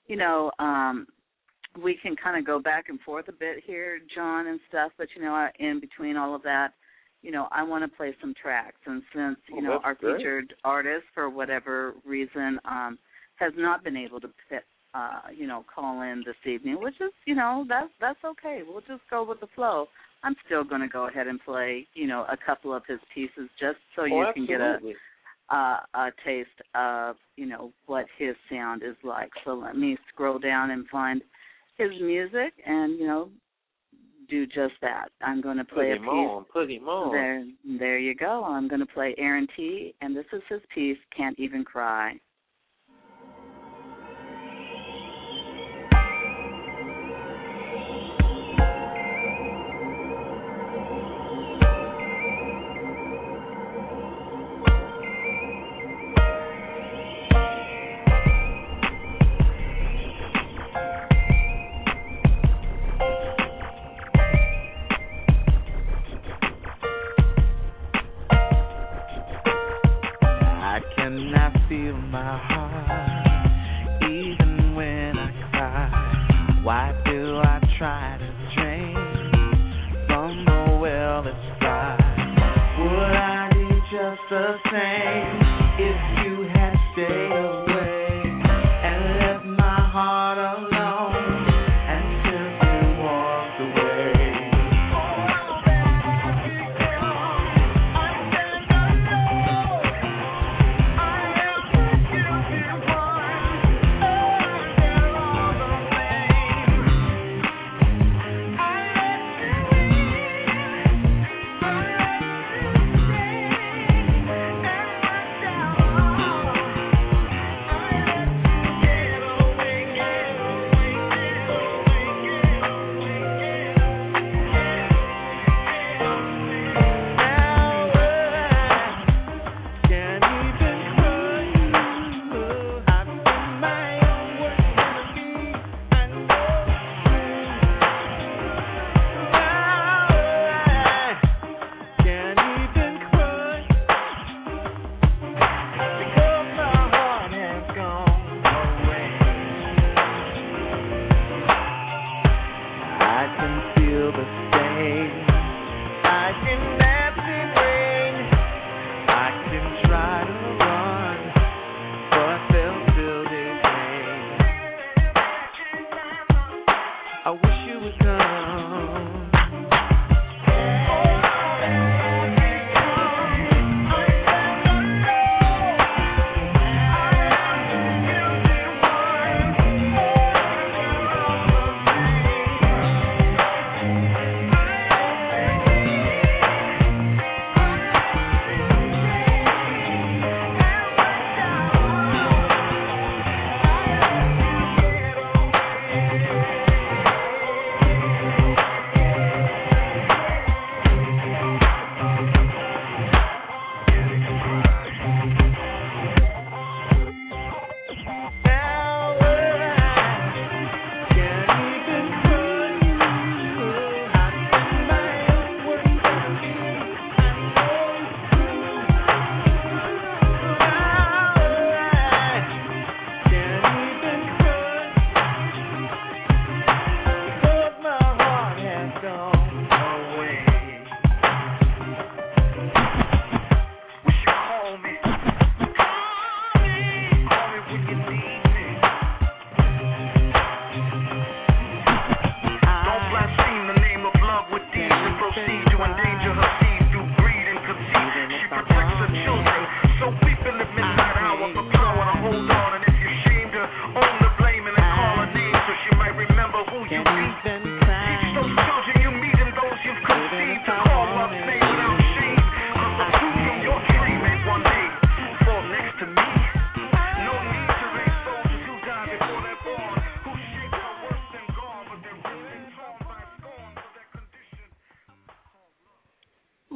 we can kind of go back and forth a bit here, John, and stuff, but, in between all of that, I want to play some tracks. And since, our featured artist, for whatever reason, has not been able to call in this evening, which is, that's okay. We'll just go with the flow. I'm still going to go ahead and play, a couple of his pieces just so you can get a taste of, what his sound is like. So let me scroll down and find his music and, do just that. I'm going to play a piece. Put him on. There you go. I'm going to play Aaron T., and this is his piece, Can't Even Cry.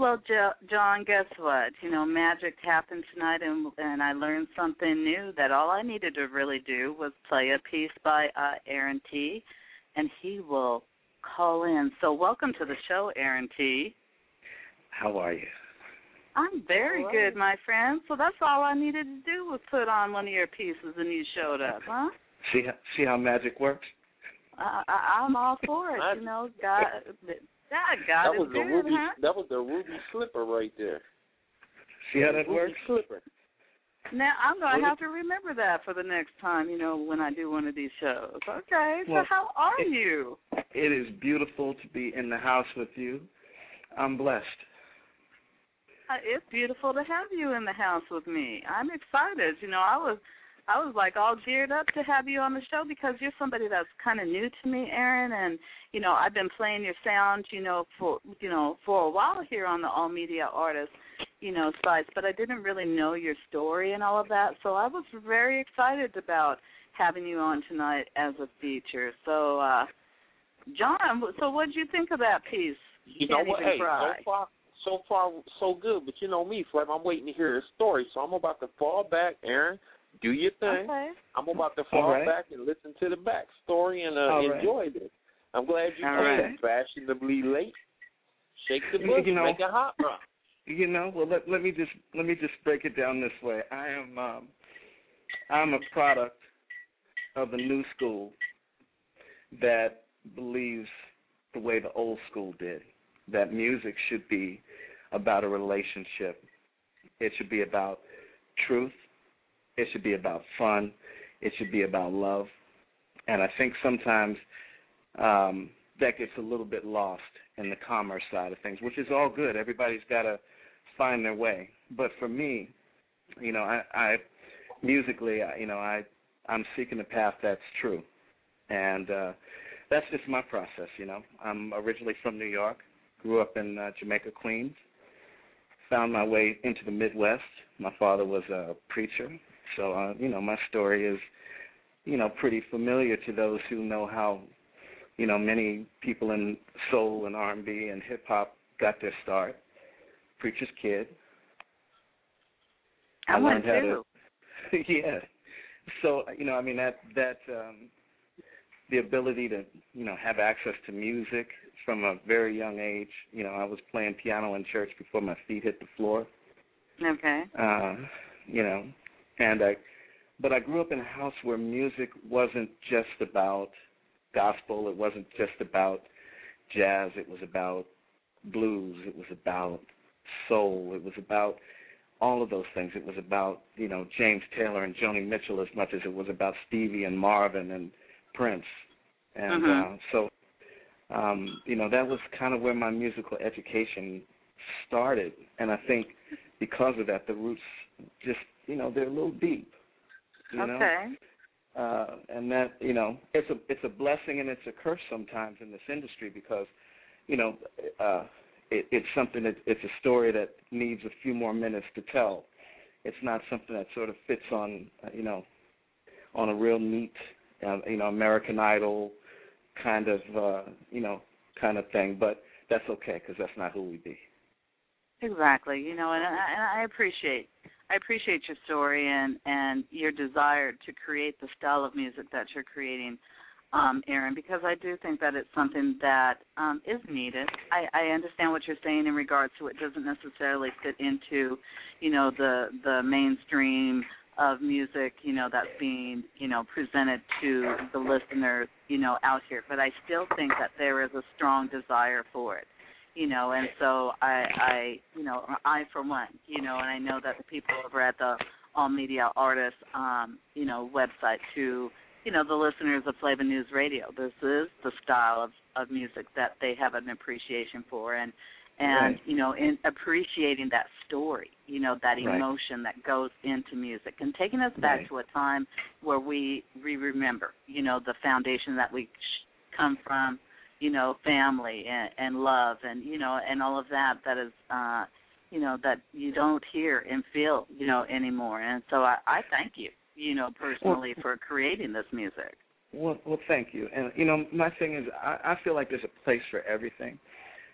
Well, John, guess what? Magic happened tonight, and I learned something new, that all I needed to really do was play a piece by Aaron T., and he will call in. So welcome to the show, Aaron T. How are you? I'm very good, my friend. So that's all I needed to do was put on one of your pieces, and you showed up, huh? See how magic works? I'm all for it. That was the ruby slipper right there. See how that works? Slipper. Now I'm going to have to remember that for the next time, when I do one of these shows. Okay. So how are you? It is beautiful to be in the house with you. I'm blessed. It's beautiful to have you in the house with me. I'm excited. I was like all geared up to have you on the show because you're somebody that's kind of new to me, Aaron, and I've been playing your sound, for a while here on the All Media Artists, sites, but I didn't really know your story and all of that. So I was very excited about having you on tonight as a feature. So, John, so what did you think of that piece? You know what? Hey, so far, so good. But you know me, Flav, I'm waiting to hear a story. So I'm about to fall back, Aaron. Do your thing. Okay. I'm about to fall back and listen to the backstory and enjoy this. I'm glad you came fashionably late. Shake the bush, make a hot run. Well, let me just break it down this way. I'm a product of the new school that believes the way the old school did, that music should be about a relationship. It should be about truth. It should be about fun. It should be about love. And I think sometimes that gets a little bit lost in the commerce side of things, which is all good. Everybody's got to find their way. But for me, I musically, I'm seeking a path that's true. And that's just my process, I'm originally from New York, grew up in Jamaica, Queens, found my way into the Midwest. My father was a preacher. So, my story is, pretty familiar to those who know how, many people in soul and R&B and hip-hop got their start. Preacher's kid. I learned how to. Yeah. So, the ability to, have access to music from a very young age. I was playing piano in church before my feet hit the floor. Okay. But I grew up in a house where music wasn't just about gospel. It wasn't just about jazz. It was about blues. It was about soul. It was about all of those things. It was about, James Taylor and Joni Mitchell as much as it was about Stevie and Marvin and Prince. And that was kind of where my musical education started. And I think because of that, the roots just, they're a little deep. Okay. And that, it's a blessing and it's a curse sometimes in this industry because, it's something that it's a story that needs a few more minutes to tell. It's not something that sort of fits on, on a real neat, American Idol kind of thing. But that's okay because that's not who we be. Exactly. And I appreciate your story and your desire to create the style of music that you're creating, Aaron, because I do think that it's something that is needed. I understand what you're saying in regards to it doesn't necessarily fit into, the mainstream of music, that's being, presented to the listeners, out here. But I still think that there is a strong desire for it. And so I for one, and I know that the people over at the All Media Artists, website to, the listeners of Flavor News Radio, this is the style of music that they have an appreciation for, and right. In appreciating that story, that emotion that goes into music, and taking us back to a time where we remember, the foundation that we come from. Family and love and, and all of that is, that you don't hear and feel, anymore. And so I thank you, personally for creating this music. Well, thank you. And, my thing is I feel like there's a place for everything.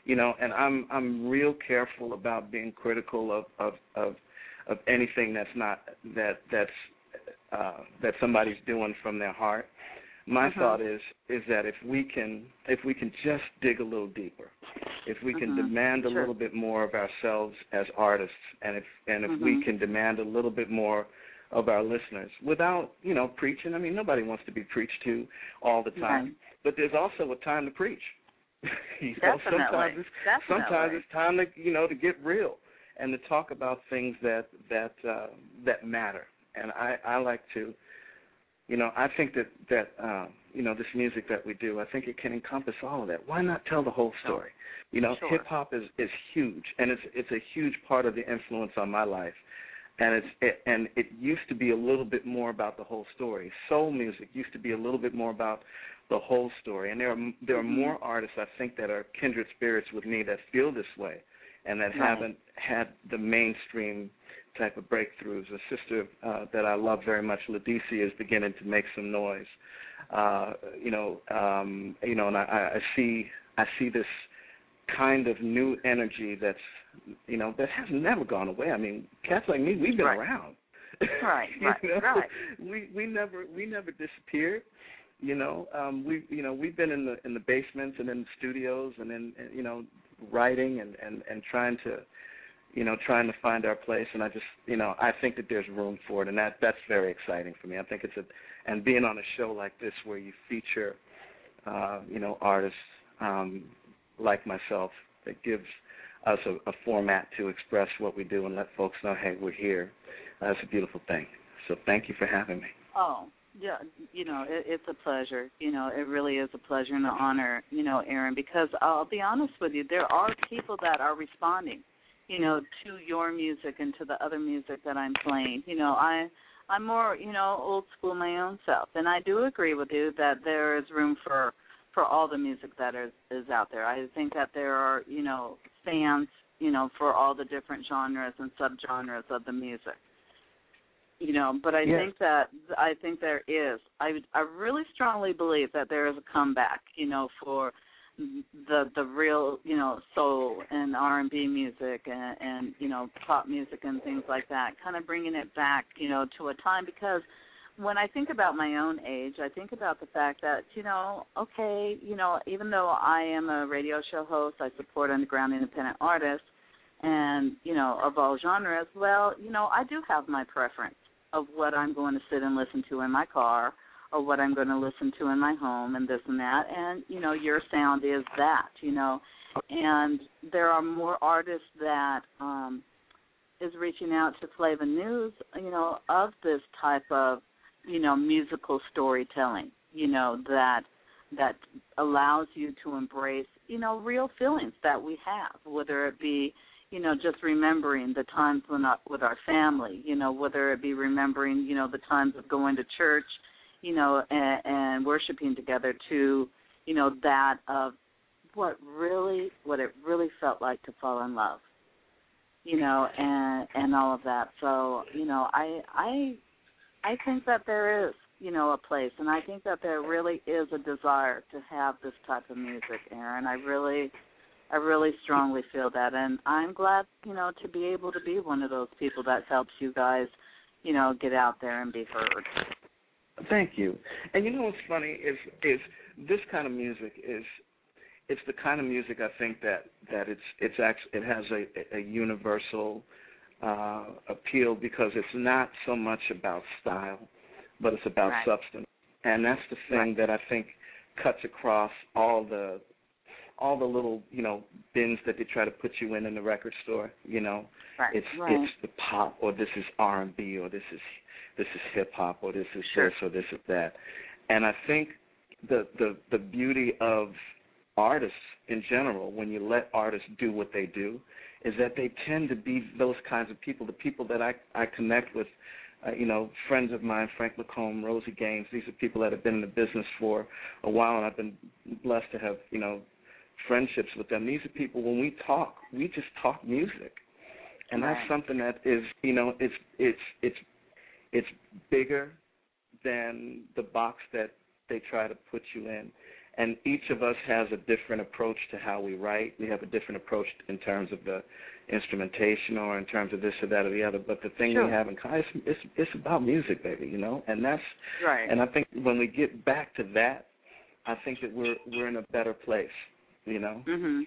You know, and I'm real careful about being critical of anything that's not that somebody's doing from their heart. My thought is that if we can just dig a little deeper, if we can demand a little bit more of ourselves as artists, and if we can demand a little bit more of our listeners without, you know, preaching. I mean, nobody wants to be preached to all the time, but there's also a time to preach. You know, sometimes it's time to, you know, to get real and to talk about things that matter. And I like to, you know, I think that you know, this music that we do, I think it can encompass all of that. Why not tell the whole story? You know, hip hop is huge, and it's a huge part of the influence on my life. And it used to be a little bit more about the whole story. Soul music used to be a little bit more about the whole story. And there are more artists, I think, that are kindred spirits with me that feel this way and that haven't had the mainstream type of breakthroughs. A sister that I love very much, Ladisia, is beginning to make some noise. And I see this kind of new energy that's, you know, that has never gone away. I mean, cats like me, we've been around. We never disappeared. You know, we've been in the basements and in the studios and in, you know, writing and trying to find our place. And I just, you know, I think that there's room for it, and that's very exciting for me. I think and being on a show like this where you feature, you know, artists like myself, that gives us a format to express what we do and let folks know, hey, we're here. That's a beautiful thing. So thank you for having me. Oh, yeah, you know, it's a pleasure. You know, it really is a pleasure and an honor, you know, Aaron, because I'll be honest with you, there are people that are responding, you know, to your music and to the other music that I'm playing. You know, I'm more, you know, old school my own self, and I do agree with you that there is room for all the music that is out there. I think that there are, you know, fans, you know, for all the different genres and subgenres of the music. You know, but I think there is. I really strongly believe that there is a comeback, you know, for the real, you know, soul and R&B music and you know, pop music and things like that, kind of bringing it back, you know, to a time, because when I think about my own age, I think about the fact that, you know, okay, you know, even though I am a radio show host, I support underground independent artists and, you know, of all genres, well, you know, I do have my preference of what I'm going to sit and listen to in my car or what I'm going to listen to in my home and this and that. And, you know, your sound is that, you know. And there are more artists that is reaching out to Flava News, you know, of this type of, you know, musical storytelling, you know, that allows you to embrace, you know, real feelings that we have, whether it be, you know, just remembering the times with our family, you know, whether it be remembering, you know, the times of going to church, you know, and worshiping together, to, you know, that of what it really felt like to fall in love, you know, and all of that. So, you know, I think that there is, you know, a place, and I think that there really is a desire to have this type of music, Aaron. I really strongly feel that, and I'm glad, you know, to be able to be one of those people that helps you guys, you know, get out there and be heard. Thank you. And you know what's funny is this kind of music it's the kind of music I think that it's actually, it has a universal appeal, because it's not so much about style, but it's about substance, and that's the thing that I think cuts across all the little, you know, bins that they try to put you in the record store. You know, it's the pop, or this is R&B, or this is hip hop, or this is this, or this is that. And I think the beauty of artists in general, when you let artists do what they do, is that they tend to be those kinds of people, the people that I connect with, you know, friends of mine, Frank Lacombe, Rosie Gaines. These are people that have been in the business for a while, and I've been blessed to have, you know, friendships with them. These are people, when we talk, we just talk music. And that's something that is, you know, it's bigger than the box that they try to put you in. and each of us has a different approach to how we write. We have a different approach in terms of the instrumentation or in terms of this or that or the other. But the thing we have in common, it's about music, baby, you know, and that's right. And I think when we get back to that, I think that we're in a better place, you know.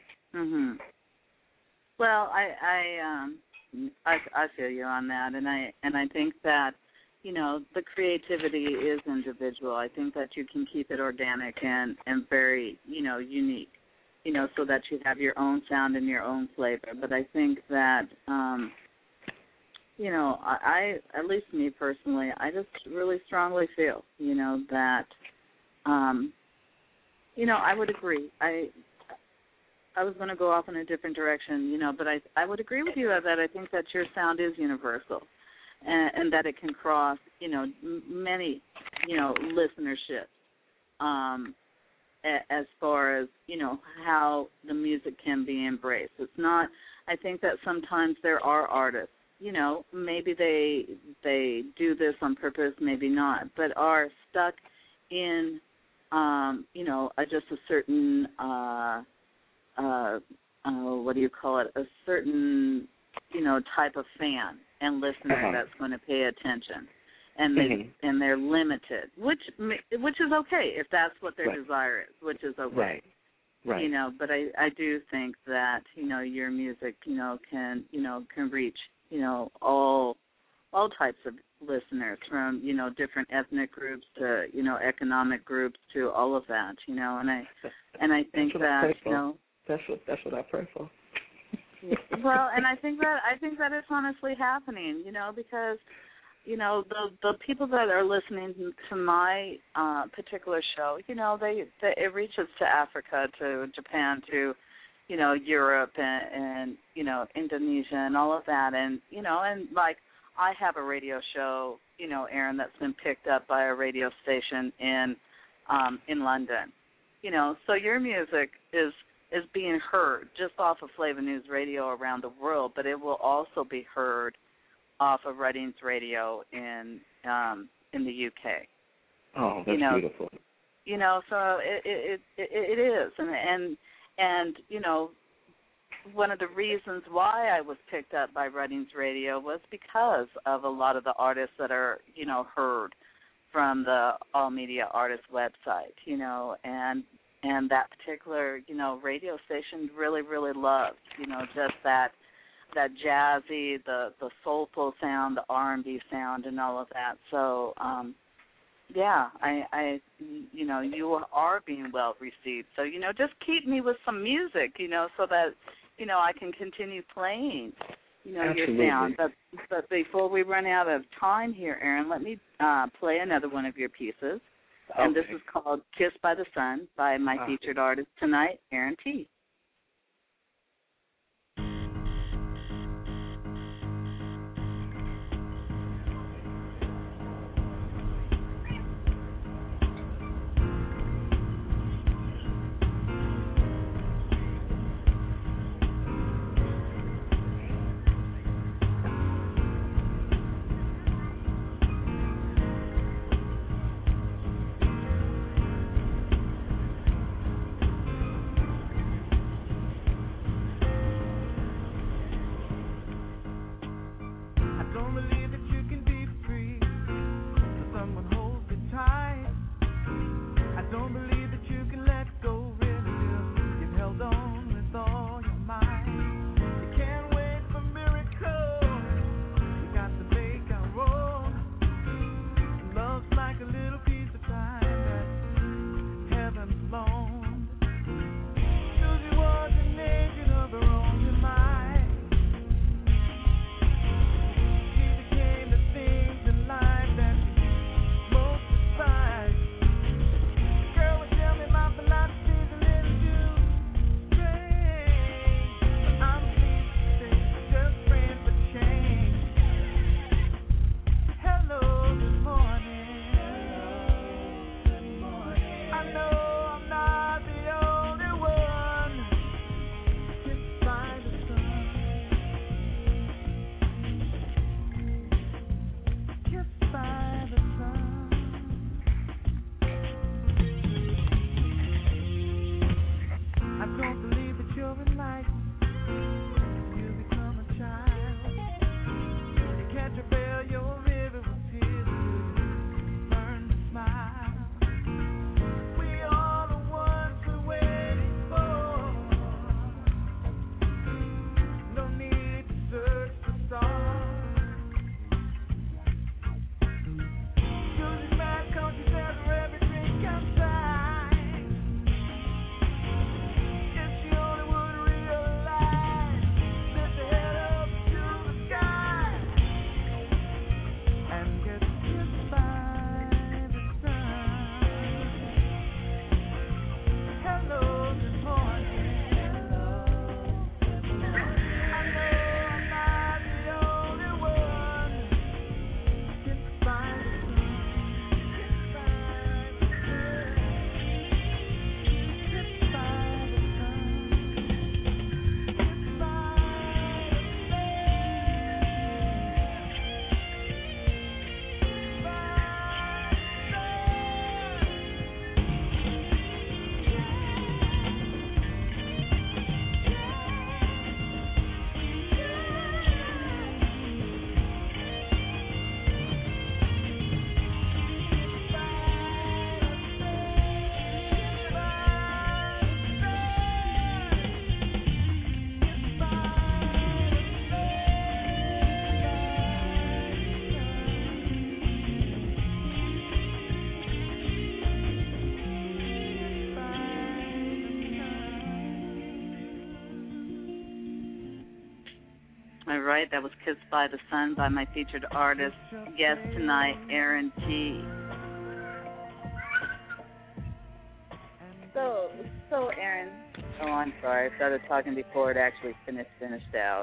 Well, I feel you on that, and I think that, you know, the creativity is individual. I think that you can keep it organic and very, you know, unique, you know, so that you have your own sound and your own flavor. But I think that, you know, I at least me personally, I just really strongly feel, you know, that, you know, I would agree. I was going to go off in a different direction, you know, but I would agree with you that I think that your sound is universal, and that it can cross, you know, many, you know, listenerships, as far as, you know, how the music can be embraced. It's not, I think that sometimes there are artists, you know, maybe they do this on purpose, maybe not, but are stuck in, you know, just a certain, what do you call it, a certain, you know, type of fan and listener that's going to pay attention, and they're limited, which is okay if that's what their desire is, which is okay. Right. You know, but I do think that, you know, your music, you know, can reach, you know, all types of listeners, from, you know, different ethnic groups to, you know, economic groups to all of that, you know, and I think that, you know, that's what I pray for. Well, and I think that it's honestly happening, you know, because, you know, the people that are listening to my particular show, you know, it reaches to Africa, to Japan, to, you know, Europe and you know, Indonesia and all of that, and, you know, and like I have a radio show, you know, Aaron, that's been picked up by a radio station in London, you know, so your music is being heard just off of Flava News Radio around the world, but it will also be heard off of Readings Radio in the UK. Oh, that's beautiful. You know, so it is, and you know, one of the reasons why I was picked up by Readings Radio was because of a lot of the artists that are, you know, heard from the All Media Artists website, you know, and that particular, you know, radio station really, really loved, you know, just that jazzy, the soulful sound, the R&B sound, and all of that. So, yeah, I you know, you are being well received. So, you know, just keep me with some music, you know, so that, you know, I can continue playing, you know, your sound. But before we run out of time here, Aaron, let me play another one of your pieces. And this is called Kissed by the Sun by my featured artist tonight, Aaron T. right. That was Kissed by the Sun by my featured artist, guest tonight, Aaron T. So Aaron, oh, I'm sorry. I started talking before it actually finished out.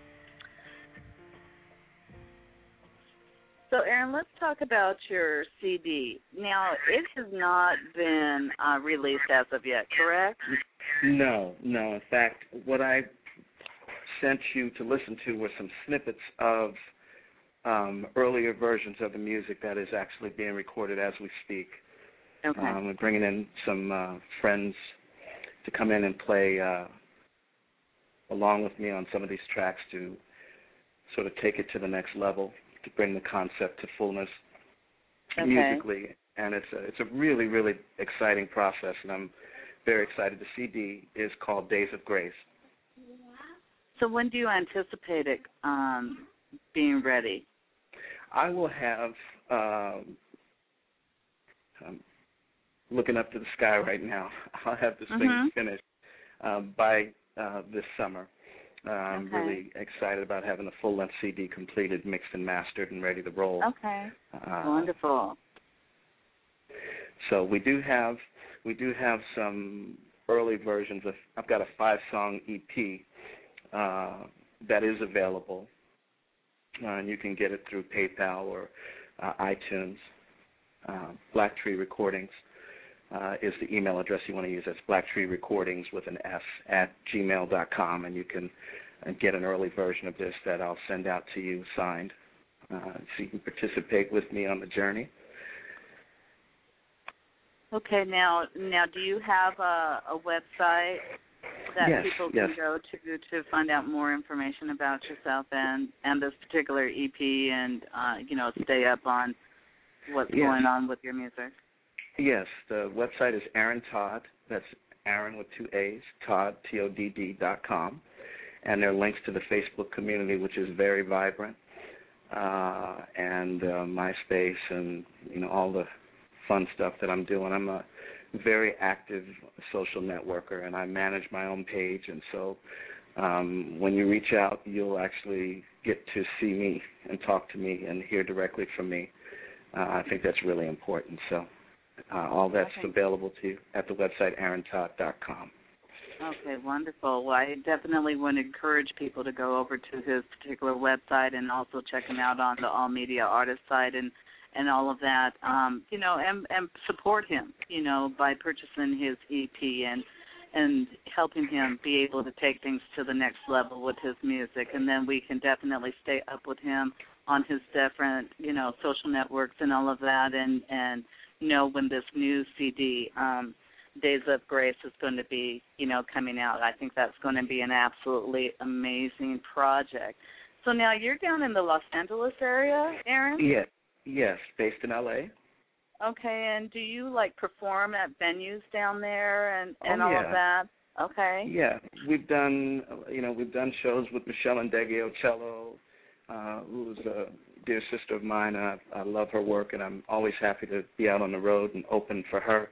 So, Aaron, let's talk about your CD. Now, it has not been released as of yet, correct? No. In fact, what I sent you to listen to were some snippets of earlier versions of the music that is actually being recorded as we speak. Okay. We're bringing in some friends to come in and play along with me on some of these tracks to sort of take it to the next level, to bring the concept to fullness musically. And it's a really, really exciting process, and I'm very excited. The CD is called Days of Grace. So when do you anticipate it being ready? I will have, I'm looking up to the sky right now, I'll have this thing finished by this summer. I'm really excited about having the full-length CD completed, mixed and mastered, and ready to roll. Okay. Wonderful. So we do have some early versions of. I've got a 5-song EP that is available, and you can get it through PayPal or iTunes. Black Tree Recordings is the email address you want to use. That's blacktreerecordings with an S @gmail.com, and you can get an early version of this that I'll send out to you signed, so you can participate with me on the journey. Okay, now do you have a website that people can go to find out more information about yourself and this particular EP and stay up on what's going on with your music? Yes, the website is Aaron Todd. That's Aaron with 2 A's, Todd, TODD.com. And there are links to the Facebook community, which is very vibrant, and MySpace and all the fun stuff that I'm doing. I'm a very active social networker, and I manage my own page. And so when you reach out, you'll actually get to see me and talk to me and hear directly from me. I think that's really important. So all that's available to you at the website aarontodd.com. Okay, wonderful. Well, I definitely would encourage people to go over to his particular website and also check him out on the All Media Artist site and all of that, and support him, by purchasing his EP and helping him be able to take things to the next level with his music. And then we can definitely stay up with him on his different, social networks and all of that, and when this new CD, Days of Grace, is going to be, coming out. I think that's going to be an absolutely amazing project. So now you're down in the Los Angeles area, Aaron? Yes, based in L.A. Okay, and do you, perform at venues down there and all of that? Okay. Yeah, we've done shows with Michelle Ndegeocello, cello, who's a dear sister of mine, and I love her work, and I'm always happy to be out on the road and open for her.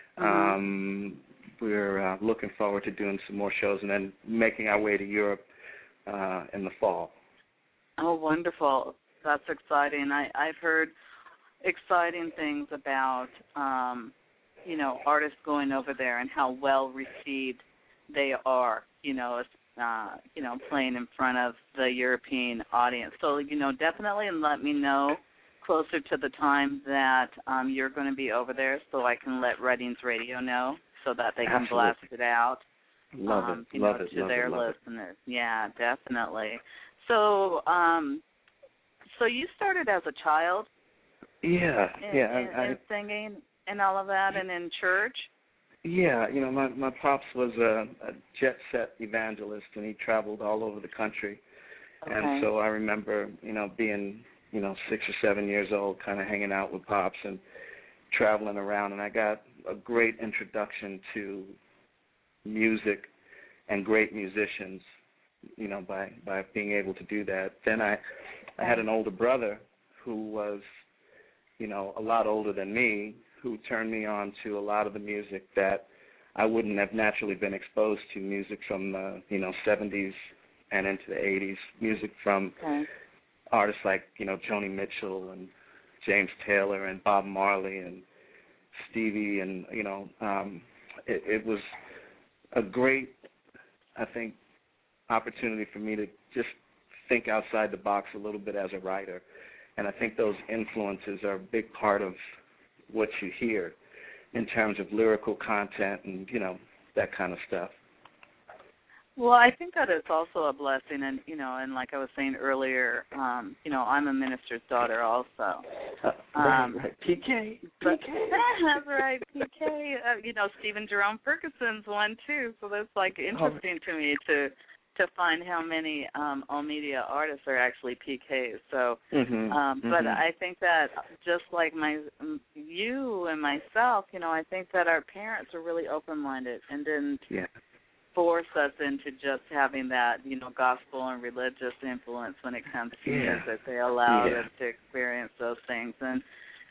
We're looking forward to doing some more shows and then making our way to Europe in the fall. Oh, wonderful. That's exciting. I've heard exciting things about, artists going over there and how well received they are, playing in front of the European audience. So, definitely let me know closer to the time that you're going to be over there so I can let Reddings Radio know so that they can blast it out. Love it. To their listeners. Yeah, definitely. So, so you started as a child? Yeah. In singing and all of that, and in church? Yeah, my pops was a jet-set evangelist, and he traveled all over the country. Okay. And so I remember, being, 6 or 7 years old, kind of hanging out with Pops and traveling around, and I got a great introduction to music and great musicians, by being able to do that. Then I had an older brother who was, a lot older than me, who turned me on to a lot of the music that I wouldn't have naturally been exposed to, music from the, 70s and into the 80s. Music from artists like, Joni Mitchell and James Taylor and Bob Marley and Stevie, and, it was a great, I think, opportunity for me to just think outside the box a little bit as a writer. And I think those influences are a big part of what you hear in terms of lyrical content and, that kind of stuff. Well, I think that it's also a blessing, and and like I was saying earlier, I'm a minister's daughter also. Right. PK. That's right, PK. Stephen Jerome Ferguson's one too, so that's interesting to me to find how many all media artists are actually PKs. So, but I think that just like you and myself, I think that our parents were really open-minded and didn't force us into just having that, gospel and religious influence when it comes to music. They allowed us to experience those things. And,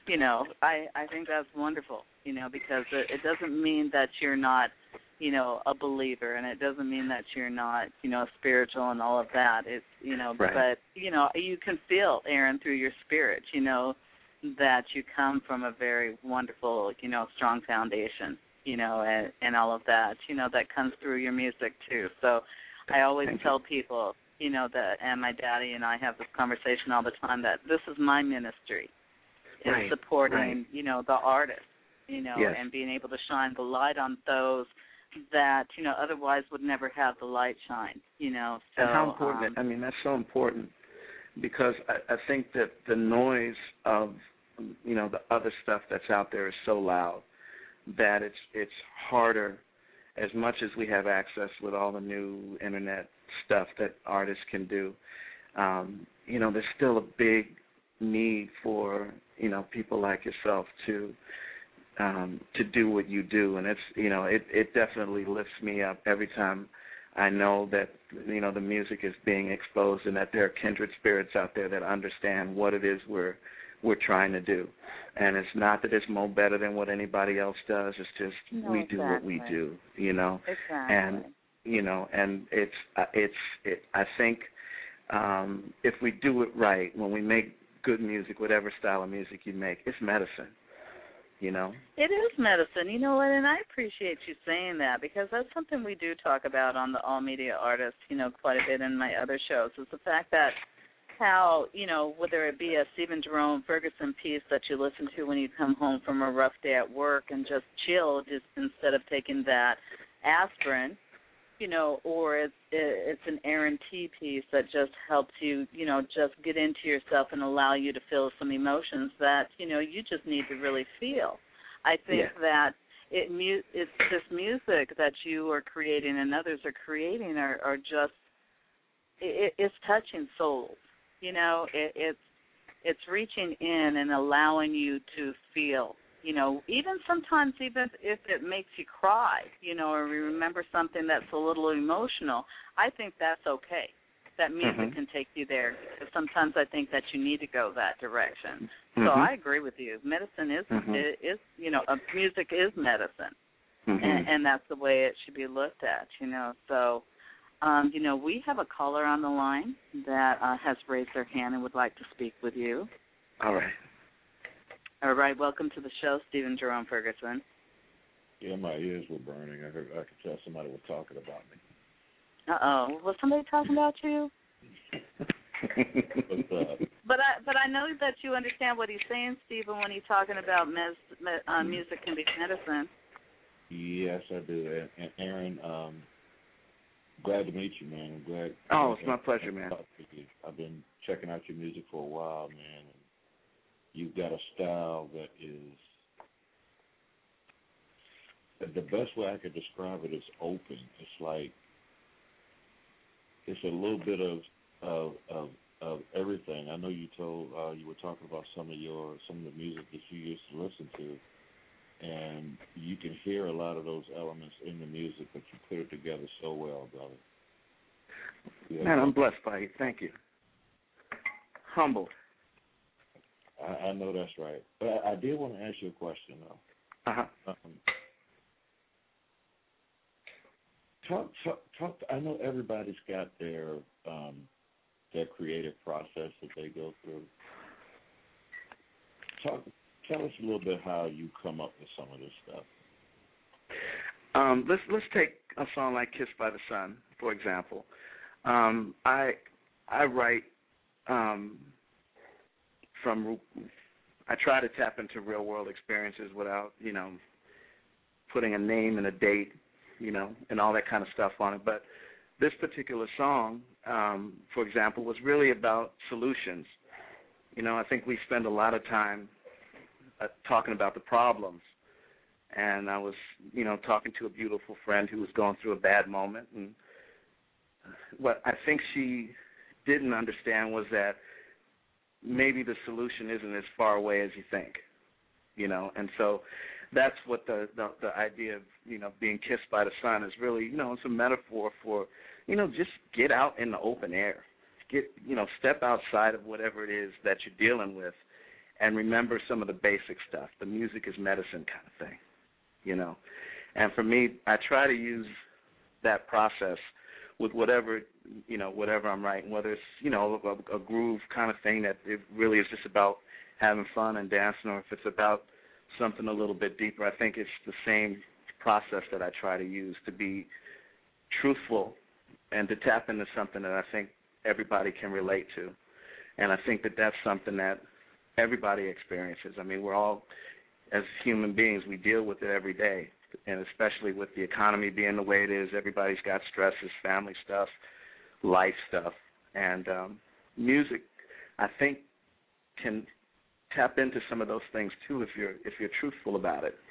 I think that's wonderful, because it doesn't mean that you're not, a believer, and it doesn't mean that you're not, spiritual and all of that. It's, but, you can feel, Aaron, through your spirit, that you come from a very wonderful, strong foundation. And all of that, that comes through your music too. So I always tell people, that, and my daddy and I have this conversation all the time, that this is my ministry, is supporting, the artist, and being able to shine the light on those that, otherwise would never have the light shine, So, and how important, that's so important, because I think that the noise of, the other stuff that's out there is so loud that it's harder, as much as we have access with all the new internet stuff that artists can do. There's still a big need for people like yourself to do what you do, and it's it definitely lifts me up every time I know that the music is being exposed and that there are kindred spirits out there that understand what it is we're trying to do. And it's not that it's more better than what anybody else does. It's just we do what we do, Exactly. And and I think if we do it right, when we make good music, whatever style of music you make, it's medicine. It is medicine, and I appreciate you saying that, because that's something we do talk about on the All Media Artists, quite a bit in my other shows, is the fact that how, whether it be a Stephen Jerome Ferguson piece that you listen to when you come home from a rough day at work and just chill, just instead of taking that aspirin, or it's an Aaron T piece that just helps you, just get into yourself and allow you to feel some emotions that, you just need to really feel. I think that it's this music that you are creating and others are creating are just, it's touching souls. It's reaching in and allowing you to feel, even sometimes even if it makes you cry, or remember something that's a little emotional, I think that's okay. That music can take you there, because sometimes I think that you need to go that direction. So I agree with you. Medicine is music is medicine, and that's the way it should be looked at, So, we have a caller on the line that has raised their hand and would like to speak with you. All right. All right. Welcome to the show, Stephen Jerome Ferguson. Yeah, my ears were burning. I could tell somebody was talking about me. Uh-oh. Was somebody talking about you? But I know that you understand what he's saying, Stephen, when he's talking about music can be medicine. Yes, I do. And Aaron, glad to meet you, man. I'm glad. Oh, it's my pleasure, man. I've been checking out your music for a while, man. And you've got a style that is, the best way I could describe it is open. It's like, it's a little bit of everything. I know you were talking about some of the music that you used to listen to, and you can hear a lot of those elements in the music, but you put it together so well, brother. Yeah, man, I'm blessed by you. Thank you. Humbled. I know that's right. But I did want to ask you a question, though. talk. I know everybody's got their creative process that they go through. Tell us a little bit how you come up with some of this stuff. Let's take a song like "Kissed by the Sun," for example. I write I try to tap into real world experiences without, putting a name and a date, and all that kind of stuff on it. But this particular song, for example, was really about solutions. I think we spend a lot of time talking about the problems. And I was, talking to a beautiful friend who was going through a bad moment. And what I think she didn't understand was that maybe the solution isn't as far away as you think, And so that's what the idea of, being kissed by the sun is really, it's a metaphor for, just get out in the open air. Step outside of whatever it is that you're dealing with and remember some of the basic stuff. The music is medicine kind of thing. And for me, I try to use that process with whatever I'm writing, whether it's, a groove kind of thing that it really is just about having fun and dancing, or if it's about something a little bit deeper. I think it's the same process that I try to use to be truthful and to tap into something that I think everybody can relate to. And I think that that's something that everybody experiences. I mean, we're all, as human beings, we deal with it every day, and especially with the economy being the way it is, everybody's got stresses, family stuff, life stuff, and music, I think, can tap into some of those things too if you're truthful about it.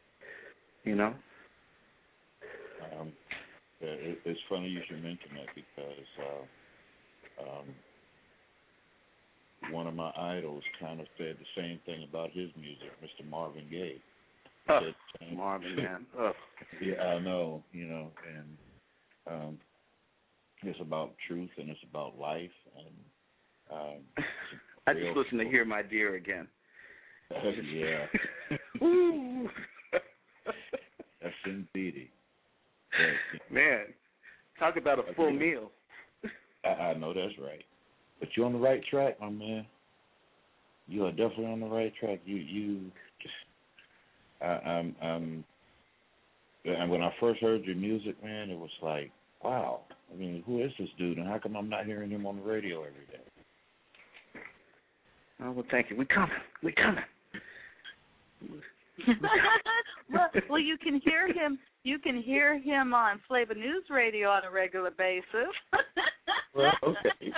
It's funny you should mention that because one of my idols kind of said the same thing about his music, Mr. Marvin Gaye. Marvin, man. Yeah, I know, and it's about truth and it's about life. And I just listened to "Hear My Dear" again. Yeah. That's indeed. Man, talk about a full meal. I know that's right. But you're on the right track, my man. You are definitely on the right track. And when I first heard your music, man, it was like, wow. I mean, who is this dude, and how come I'm not hearing him on the radio every day? Oh, well, thank you. We coming. well, you can hear him. You can hear him on Flavor News Radio on a regular basis. Well, okay.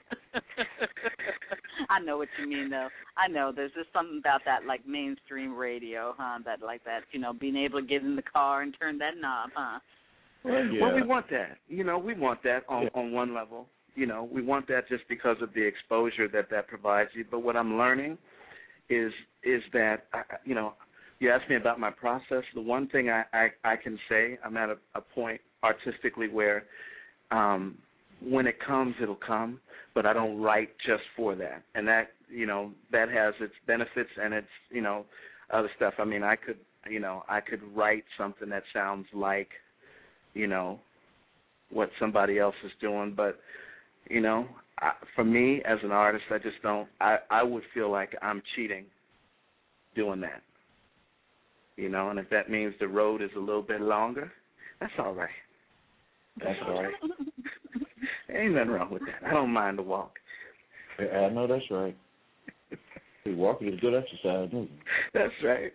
I know what you mean, though. I know there's just something about that, like mainstream radio, huh? That, being able to get in the car and turn that knob, huh? Well, yeah. Well, we want that. We want that on one level. We want that just because of the exposure that provides you. But what I'm learning is that, you asked me about my process. The one thing I can say, I'm at a point artistically where when it comes, it'll come, but I don't write just for that. And that, that has its benefits and its, other stuff. I mean, I could write something that sounds like, what somebody else is doing, but, for me as an artist, I just don't, I would feel like I'm cheating doing that. And if that means the road is a little bit longer, that's all right. That's all right. Ain't nothing wrong with that. I don't mind the walk. I know that's right. Walking is good exercise, isn't it? That's right.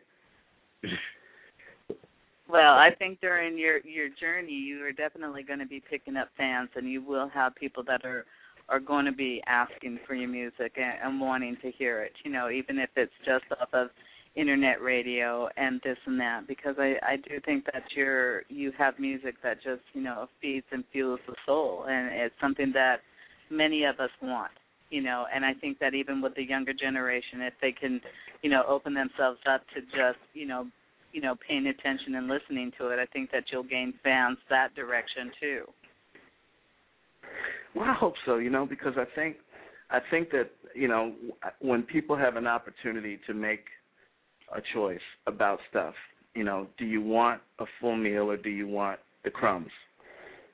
Well, I think during your journey, you are definitely going to be picking up fans, and you will have people that are going to be asking for your music and wanting to hear it, even if it's just off of internet radio and this and that, because I do think that you have music that just, feeds and fuels the soul, and it's something that many of us want, and I think that even with the younger generation, if they can, open themselves up to just, paying attention and listening to it, I think that you'll gain fans that direction too. Well, I hope so, because I think that, when people have an opportunity to make a choice about stuff, do you want a full meal or do you want the crumbs?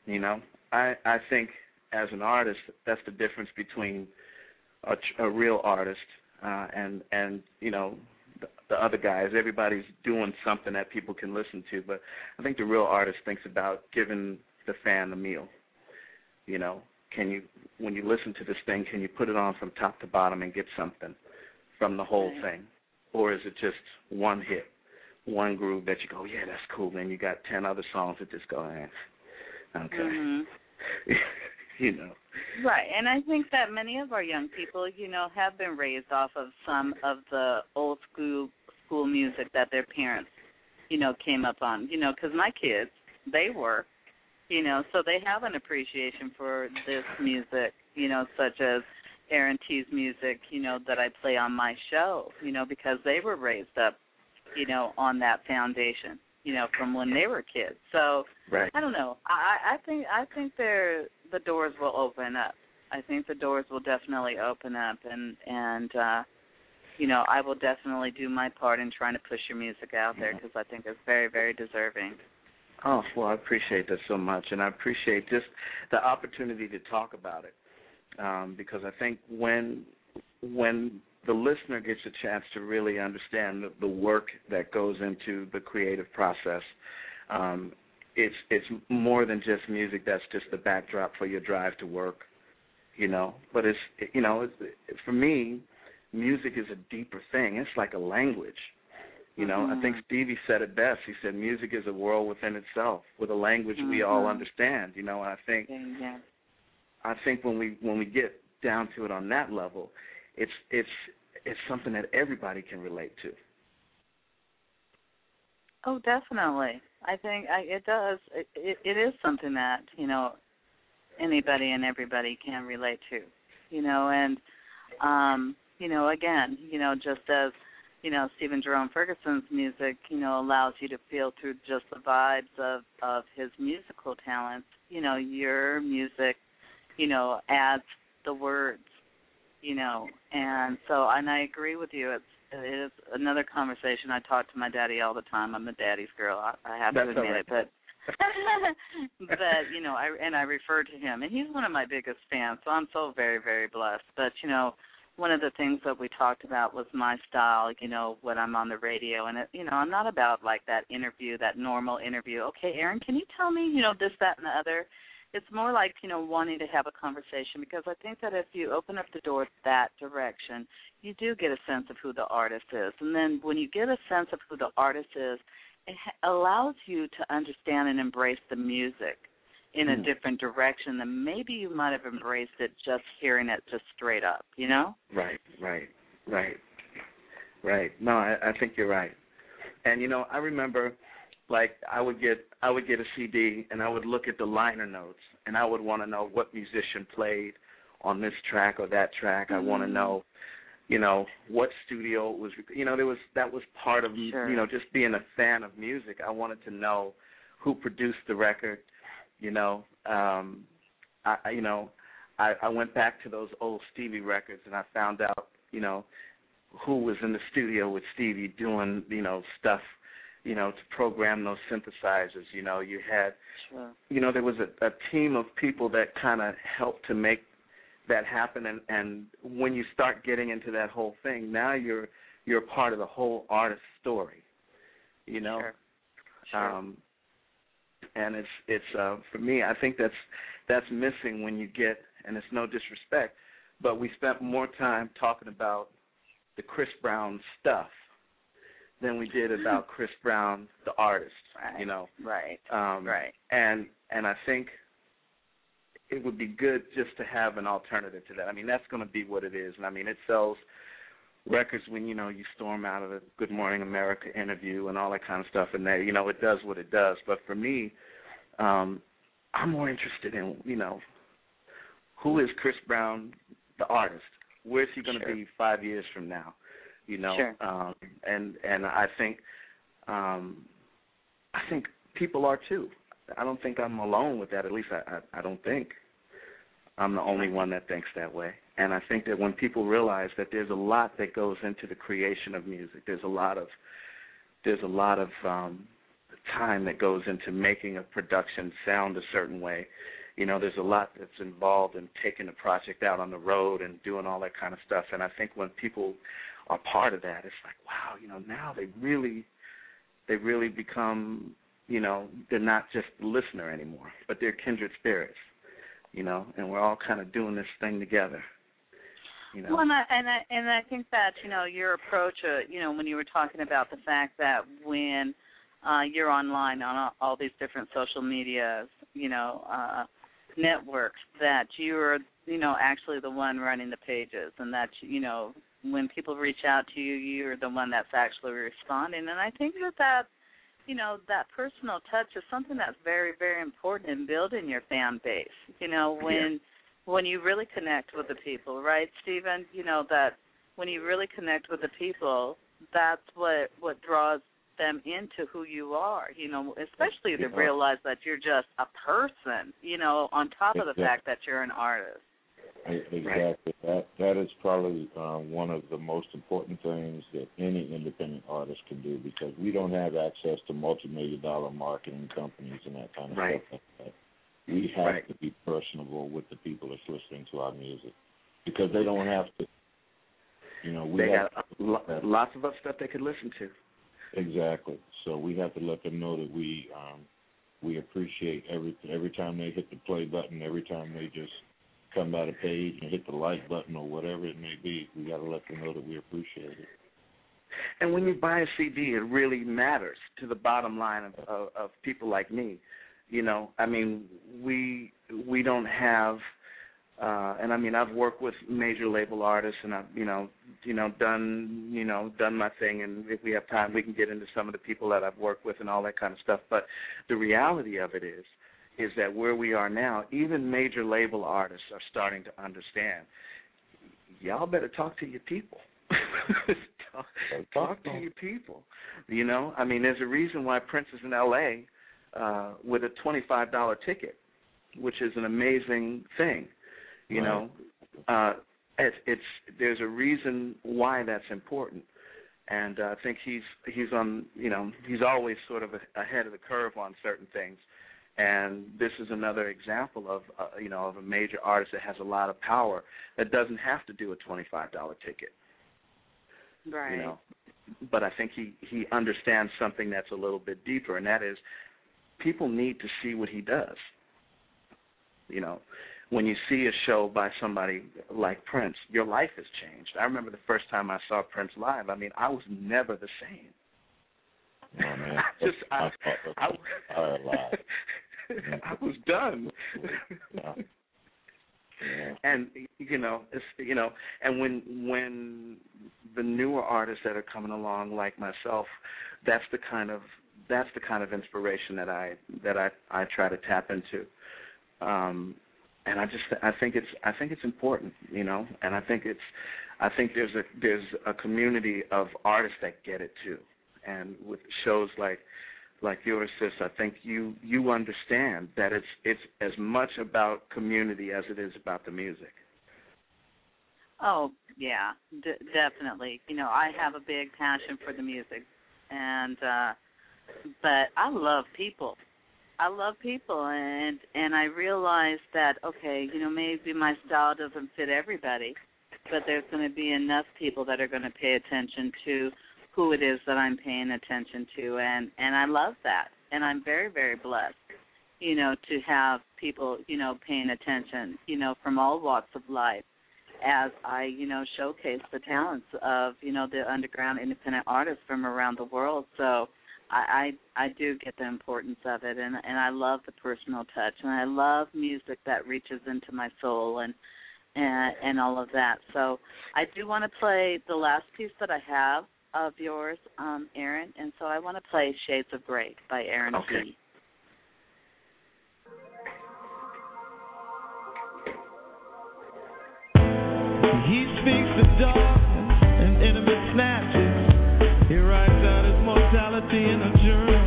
You know, I think as an artist, that's the difference between a real artist and you know, the other guys. Everybody's doing something that people can listen to, but I think the real artist thinks about giving the fan a meal. You know, when you listen to this thing, can you put it on from top to bottom and get something from the whole thing? Or is it just one hit, one groove that you go, yeah, that's cool, then you got 10 other songs that just go, okay. Mm-hmm. You know. Right, and I think that many of our young people, you know, have been raised off of some of the old school music that their parents, you know, came up on. You know, because my kids, they were, you know, so they have an appreciation for this music, you know, such as Aaron T's music, you know, that I play on my show, you know, because they were raised up, you know, on that foundation, you know, from when they were kids. So right. I don't know. I think the doors will open up. I think the doors will definitely open up, and you know, I will definitely do my part in trying to push your music out there because I think it's very, very deserving. Oh, well, I appreciate that so much, and I appreciate just the opportunity to talk about it because I think when the listener gets a chance to really understand the work that goes into the creative process, it's more than just music that's just the backdrop for your drive to work, you know. But for me, music is a deeper thing. It's like a language. You know, I think Stevie said it best. He said music is a world within itself with a language we all understand, you know. And I think when we get down to it on that level, it's something that everybody can relate to. Oh, definitely. I think it does. It is something that, you know, anybody and everybody can relate to, you know. And, you know, again, you know, just as, you know, Stephen Jerome Ferguson's music, you know, allows you to feel through just the vibes of his musical talents, you know, your music, you know, adds the words, you know. And so, and I agree with you. It is another conversation. I talk to my daddy all the time. I'm a daddy's girl. I have to admit it, but you know, I refer to him, and he's one of my biggest fans. So I'm so very, very blessed. But you know, one of the things that we talked about was my style. You know, when I'm on the radio, and you know, I'm not about like that interview, that normal interview. Okay, Aaron, can you tell me, you know, this, that, and the other? It's more like, you know, wanting to have a conversation, because I think that if you open up the door that direction, you do get a sense of who the artist is. And then when you get a sense of who the artist is, it allows you to understand and embrace the music in a different direction than maybe you might have embraced it just hearing it just straight up, you know? Right. No, I think you're right. And, you know, I remember, like, I would get a CD and I would look at the liner notes and I would want to know what musician played on this track or that track. I want to know, you know, what studio it was. You know, that was part of you know, just being a fan of music. I wanted to know who produced the record. You know, I went back to those old Stevie records and I found out, you know, who was in the studio with Stevie doing, you know, stuff, you know, to program those synthesizers. You know, you had, you know, there was a team of people that kind of helped to make that happen. And when you start getting into that whole thing, now you're a part of the whole artist story, you know. And it's for me, I think that's missing when you get, and it's no disrespect, but we spent more time talking about the Chris Brown stuff than we did about Chris Brown, the artist, you know. Right. And I think it would be good just to have an alternative to that. I mean, that's going to be what it is. And I mean, it sells records when, you know, you storm out of the Good Morning America interview and all that kind of stuff, and that, you know, it does what it does. But for me, I'm more interested in, you know, who is Chris Brown, the artist? Where's he going to be 5 years from now? You know, and I think people are too. I don't think I'm alone with that. At least I don't think I'm the only one that thinks that way. And I think that when people realize that there's a lot that goes into the creation of music, there's a lot of time that goes into making a production sound a certain way. You know, there's a lot that's involved in taking a project out on the road and doing all that kind of stuff. And I think when people are part of that, it's like, wow, you know, now they really become, you know, they're not just the listener anymore, but they're kindred spirits, you know, and we're all kind of doing this thing together. You know. Well, and I think that, you know, your approach, you know, when you were talking about the fact that when you're online on all these different social medias, you know, networks, that you're, you know, actually the one running the pages, and that, you know, when people reach out to you, you're the one that's actually responding. And I think that, you know, that personal touch is something that's very, very important in building your fan base. You know, when you really connect with the people, right, Stephen? You know, that when you really connect with the people, that's what draws them into who you are, you know, especially to realize that you're just a person, you know, on top of the fact that you're an artist. Exactly. That is probably one of the most important things that any independent artist can do, because we don't have access to multi-million-dollar marketing companies and that kind of stuff like that. We have to be personable with the people that's listening to our music, because they don't have to, you know, they got lots of other stuff they could listen to. Exactly. So we have to let them know that we appreciate every time they hit the play button, every time they just come by the page and hit the like button or whatever it may be. We got to let them know that we appreciate it. And when you buy a CD, it really matters to the bottom line of people like me. You know, I mean, we don't have, and I mean, I've worked with major label artists, and I've done my thing. And if we have time, we can get into some of the people that I've worked with and all that kind of stuff. But the reality of it is that where we are now, even major label artists are starting to understand. Y'all better talk to your people. talk to your people. You know, I mean, there's a reason why Prince is in L.A. With a $25 ticket, which is an amazing thing. You know, there's a reason why that's important, and I think he's on. You know, he's always sort of ahead of the curve on certain things, and this is another example of of a major artist that has a lot of power that doesn't have to do a $25 ticket. Right. You know, but I think he understands something that's a little bit deeper, and that is, people need to see what he does. You know, when you see a show by somebody like Prince, your life has changed. I remember the first time I saw Prince live. I mean, I was never the same. Oh, man. I was done. And and when the newer artists that are coming along, like myself, that's the kind of inspiration that I try to tap into, and I think it's important, you know, and I think there's a community of artists that get it too, and with shows like yours, sis, I think you understand that it's as much about community as it is about the music. Oh yeah, definitely. You know, I have a big passion for the music, and but I love people. And I realize that, okay, you know, maybe my style doesn't fit everybody, but there's going to be enough people that are going to pay attention to who it is that I'm paying attention to, and I love that. And I'm very, very blessed, you know, to have people, you know, paying attention, you know, from all walks of life as I, you know, showcase the talents of, you know, the underground independent artists from around the world. So I do get the importance of it, and I love the personal touch, and I love music that reaches into my soul and all of that. So I do want to play the last piece that I have of yours, Aaron, and so I want to play Shades of Grey by Aaron P. He speaks the darkness and intimate snatches. He writes out his mortality in a journal.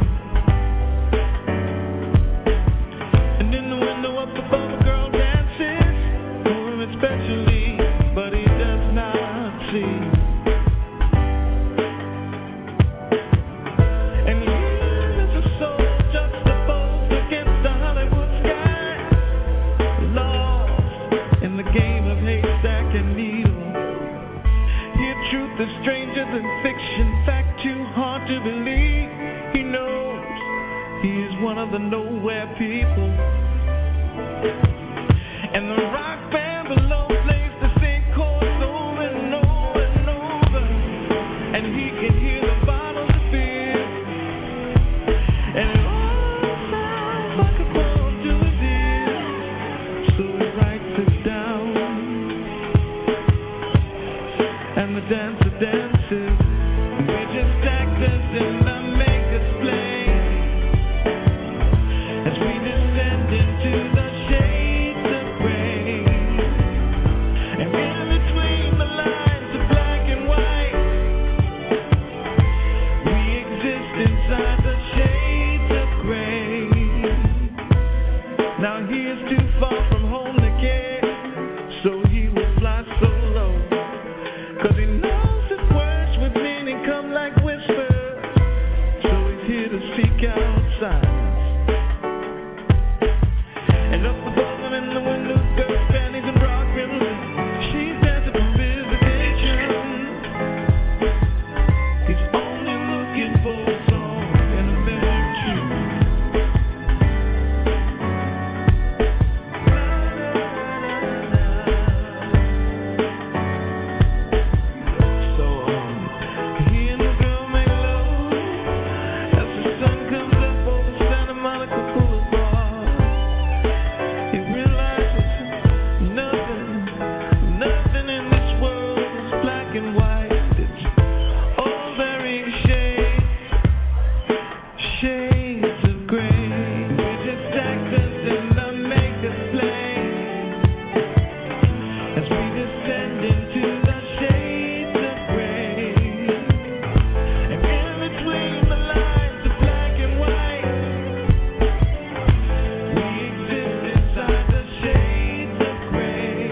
And in the window up above, a girl dances for him especially, but he does not see. And he is a soul. stranger than fiction, fact too hard to believe. He knows he is one of the nowhere people. And the rock band below plays the same chords over and over and over. And he can hear the bottles of beer. And it all sounds like a poem to his ears. So he writes it down. And the dancer dances. We're just actors in the maker's play. As we descend into the shades of gray. And in between the lines of black and white, we exist inside the shades of gray. Now he is too far from home to care, so he will fly so low. 'Cause he knows his words with meaning come like whispers. So he's here to seek out silence. And up above him in the window, girls, panties and bra crimson. She's dancing for visitation. He's only looking for a song and a measure tune. So he and the girl make love as the sun comes up over Santa Monica Boulevard. He realizes nothing in this world is black and white. It's all varying shades of gray. We're just actors in the maker's play. As we descend into the shades of gray. And in between the lines of black and white, we exist inside the shades of gray.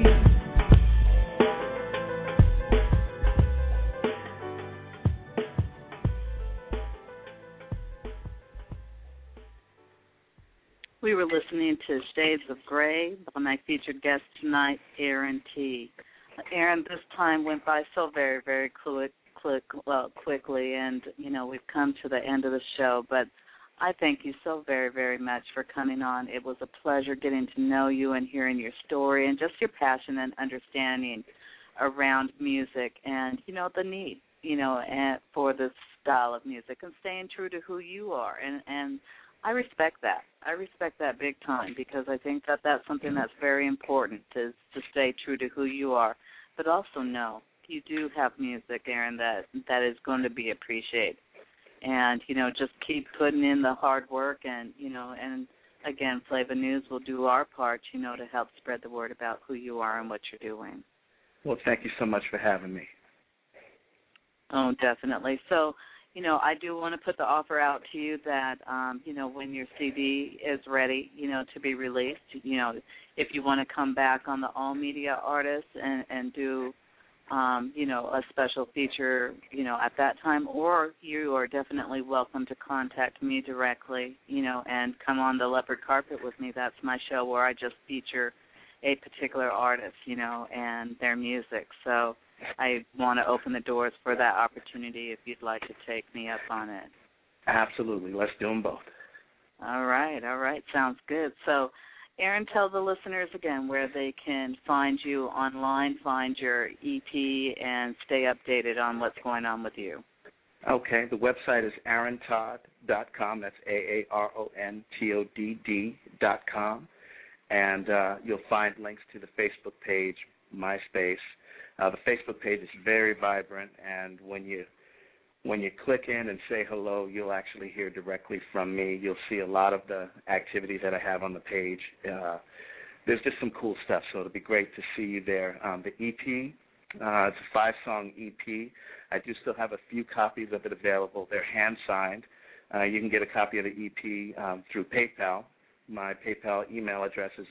We were listening to Shades of Grey by my featured guest tonight, Aaron T. Aaron, this time went by so very, very quickly, and, you know, we've come to the end of the show, but I thank you so very, very much for coming on. It was a pleasure getting to know you and hearing your story and just your passion and understanding around music and, you know, the need, you know, for this style of music and staying true to who you are. And I respect that. I respect that big time because I think that that's something that's very important is to stay true to who you are, but also know you do have music, Aaron, that is going to be appreciated. And, you know, just keep putting in the hard work and, you know, and again, Flava News will do our part, you know, to help spread the word about who you are and what you're doing. Well, thank you so much for having me. Oh, definitely. So, you know, I do want to put the offer out to you that, you know, when your CD is ready, you know, to be released, you know, if you want to come back on the All Media Artists and do, you know, a special feature, you know, at that time, or you are definitely welcome to contact me directly, you know, and come on the Leopard Carpet with me. That's my show where I just feature a particular artist, you know, and their music. So I want to open the doors for that opportunity if you'd like to take me up on it. Absolutely. Let's do them both. All right. Sounds good. So, Aaron, tell the listeners again where they can find you online, find your EP, and stay updated on what's going on with you. Okay. The website is aarontodd.com. That's AARONTODD.com. And you'll find links to the Facebook page, MySpace. The Facebook page is very vibrant, and when you click in and say hello, you'll actually hear directly from me. You'll see a lot of the activity that I have on the page. There's just some cool stuff, so it'll be great to see you there. The EP, it's a 5-song EP. I do still have a few copies of it available. They're hand-signed. You can get a copy of the EP through PayPal. My PayPal email address is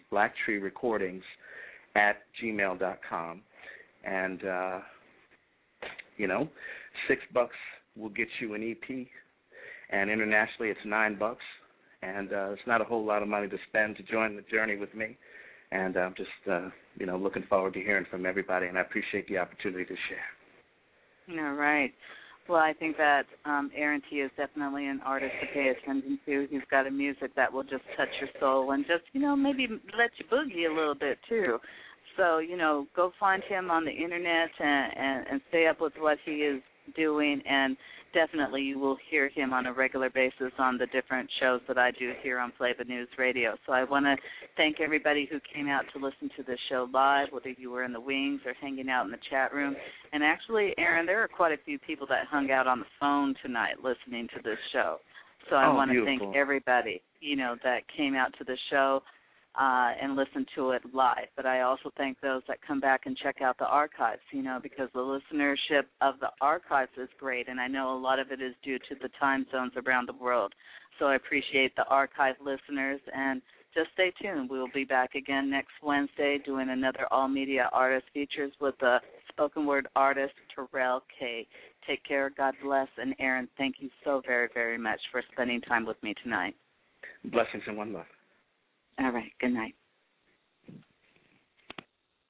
blacktreerecordings@gmail.com. And, you know, $6 will get you an EP, and internationally it's $9. And it's not a whole lot of money to spend to join the journey with me. And I'm just, you know, looking forward to hearing from everybody, and I appreciate the opportunity to share. All right. Well, I think that Aaron T. is definitely an artist to pay attention to. He's got a music that will just touch your soul and just, maybe let you boogie a little bit too. So, go find him on the Internet and stay up with what he is doing, and definitely you will hear him on a regular basis on the different shows that I do here on Flava News Radio. So I want to thank everybody who came out to listen to this show live, whether you were in the wings or hanging out in the chat room. And actually, Aaron, there are quite a few people that hung out on the phone tonight listening to this show. So I want to thank everybody, that came out to the show and listen to it live. But I also thank those that come back and check out the archives, because the listenership of the archives is great, and I know a lot of it is due to the time zones around the world. So I appreciate the archive listeners, and just stay tuned. We will be back again next Wednesday doing another All Media Artist Features with the spoken word artist, Terrell K. Take care, God bless, and Aaron, thank you so very, very much for spending time with me tonight. Blessings and one love. All right. Good night.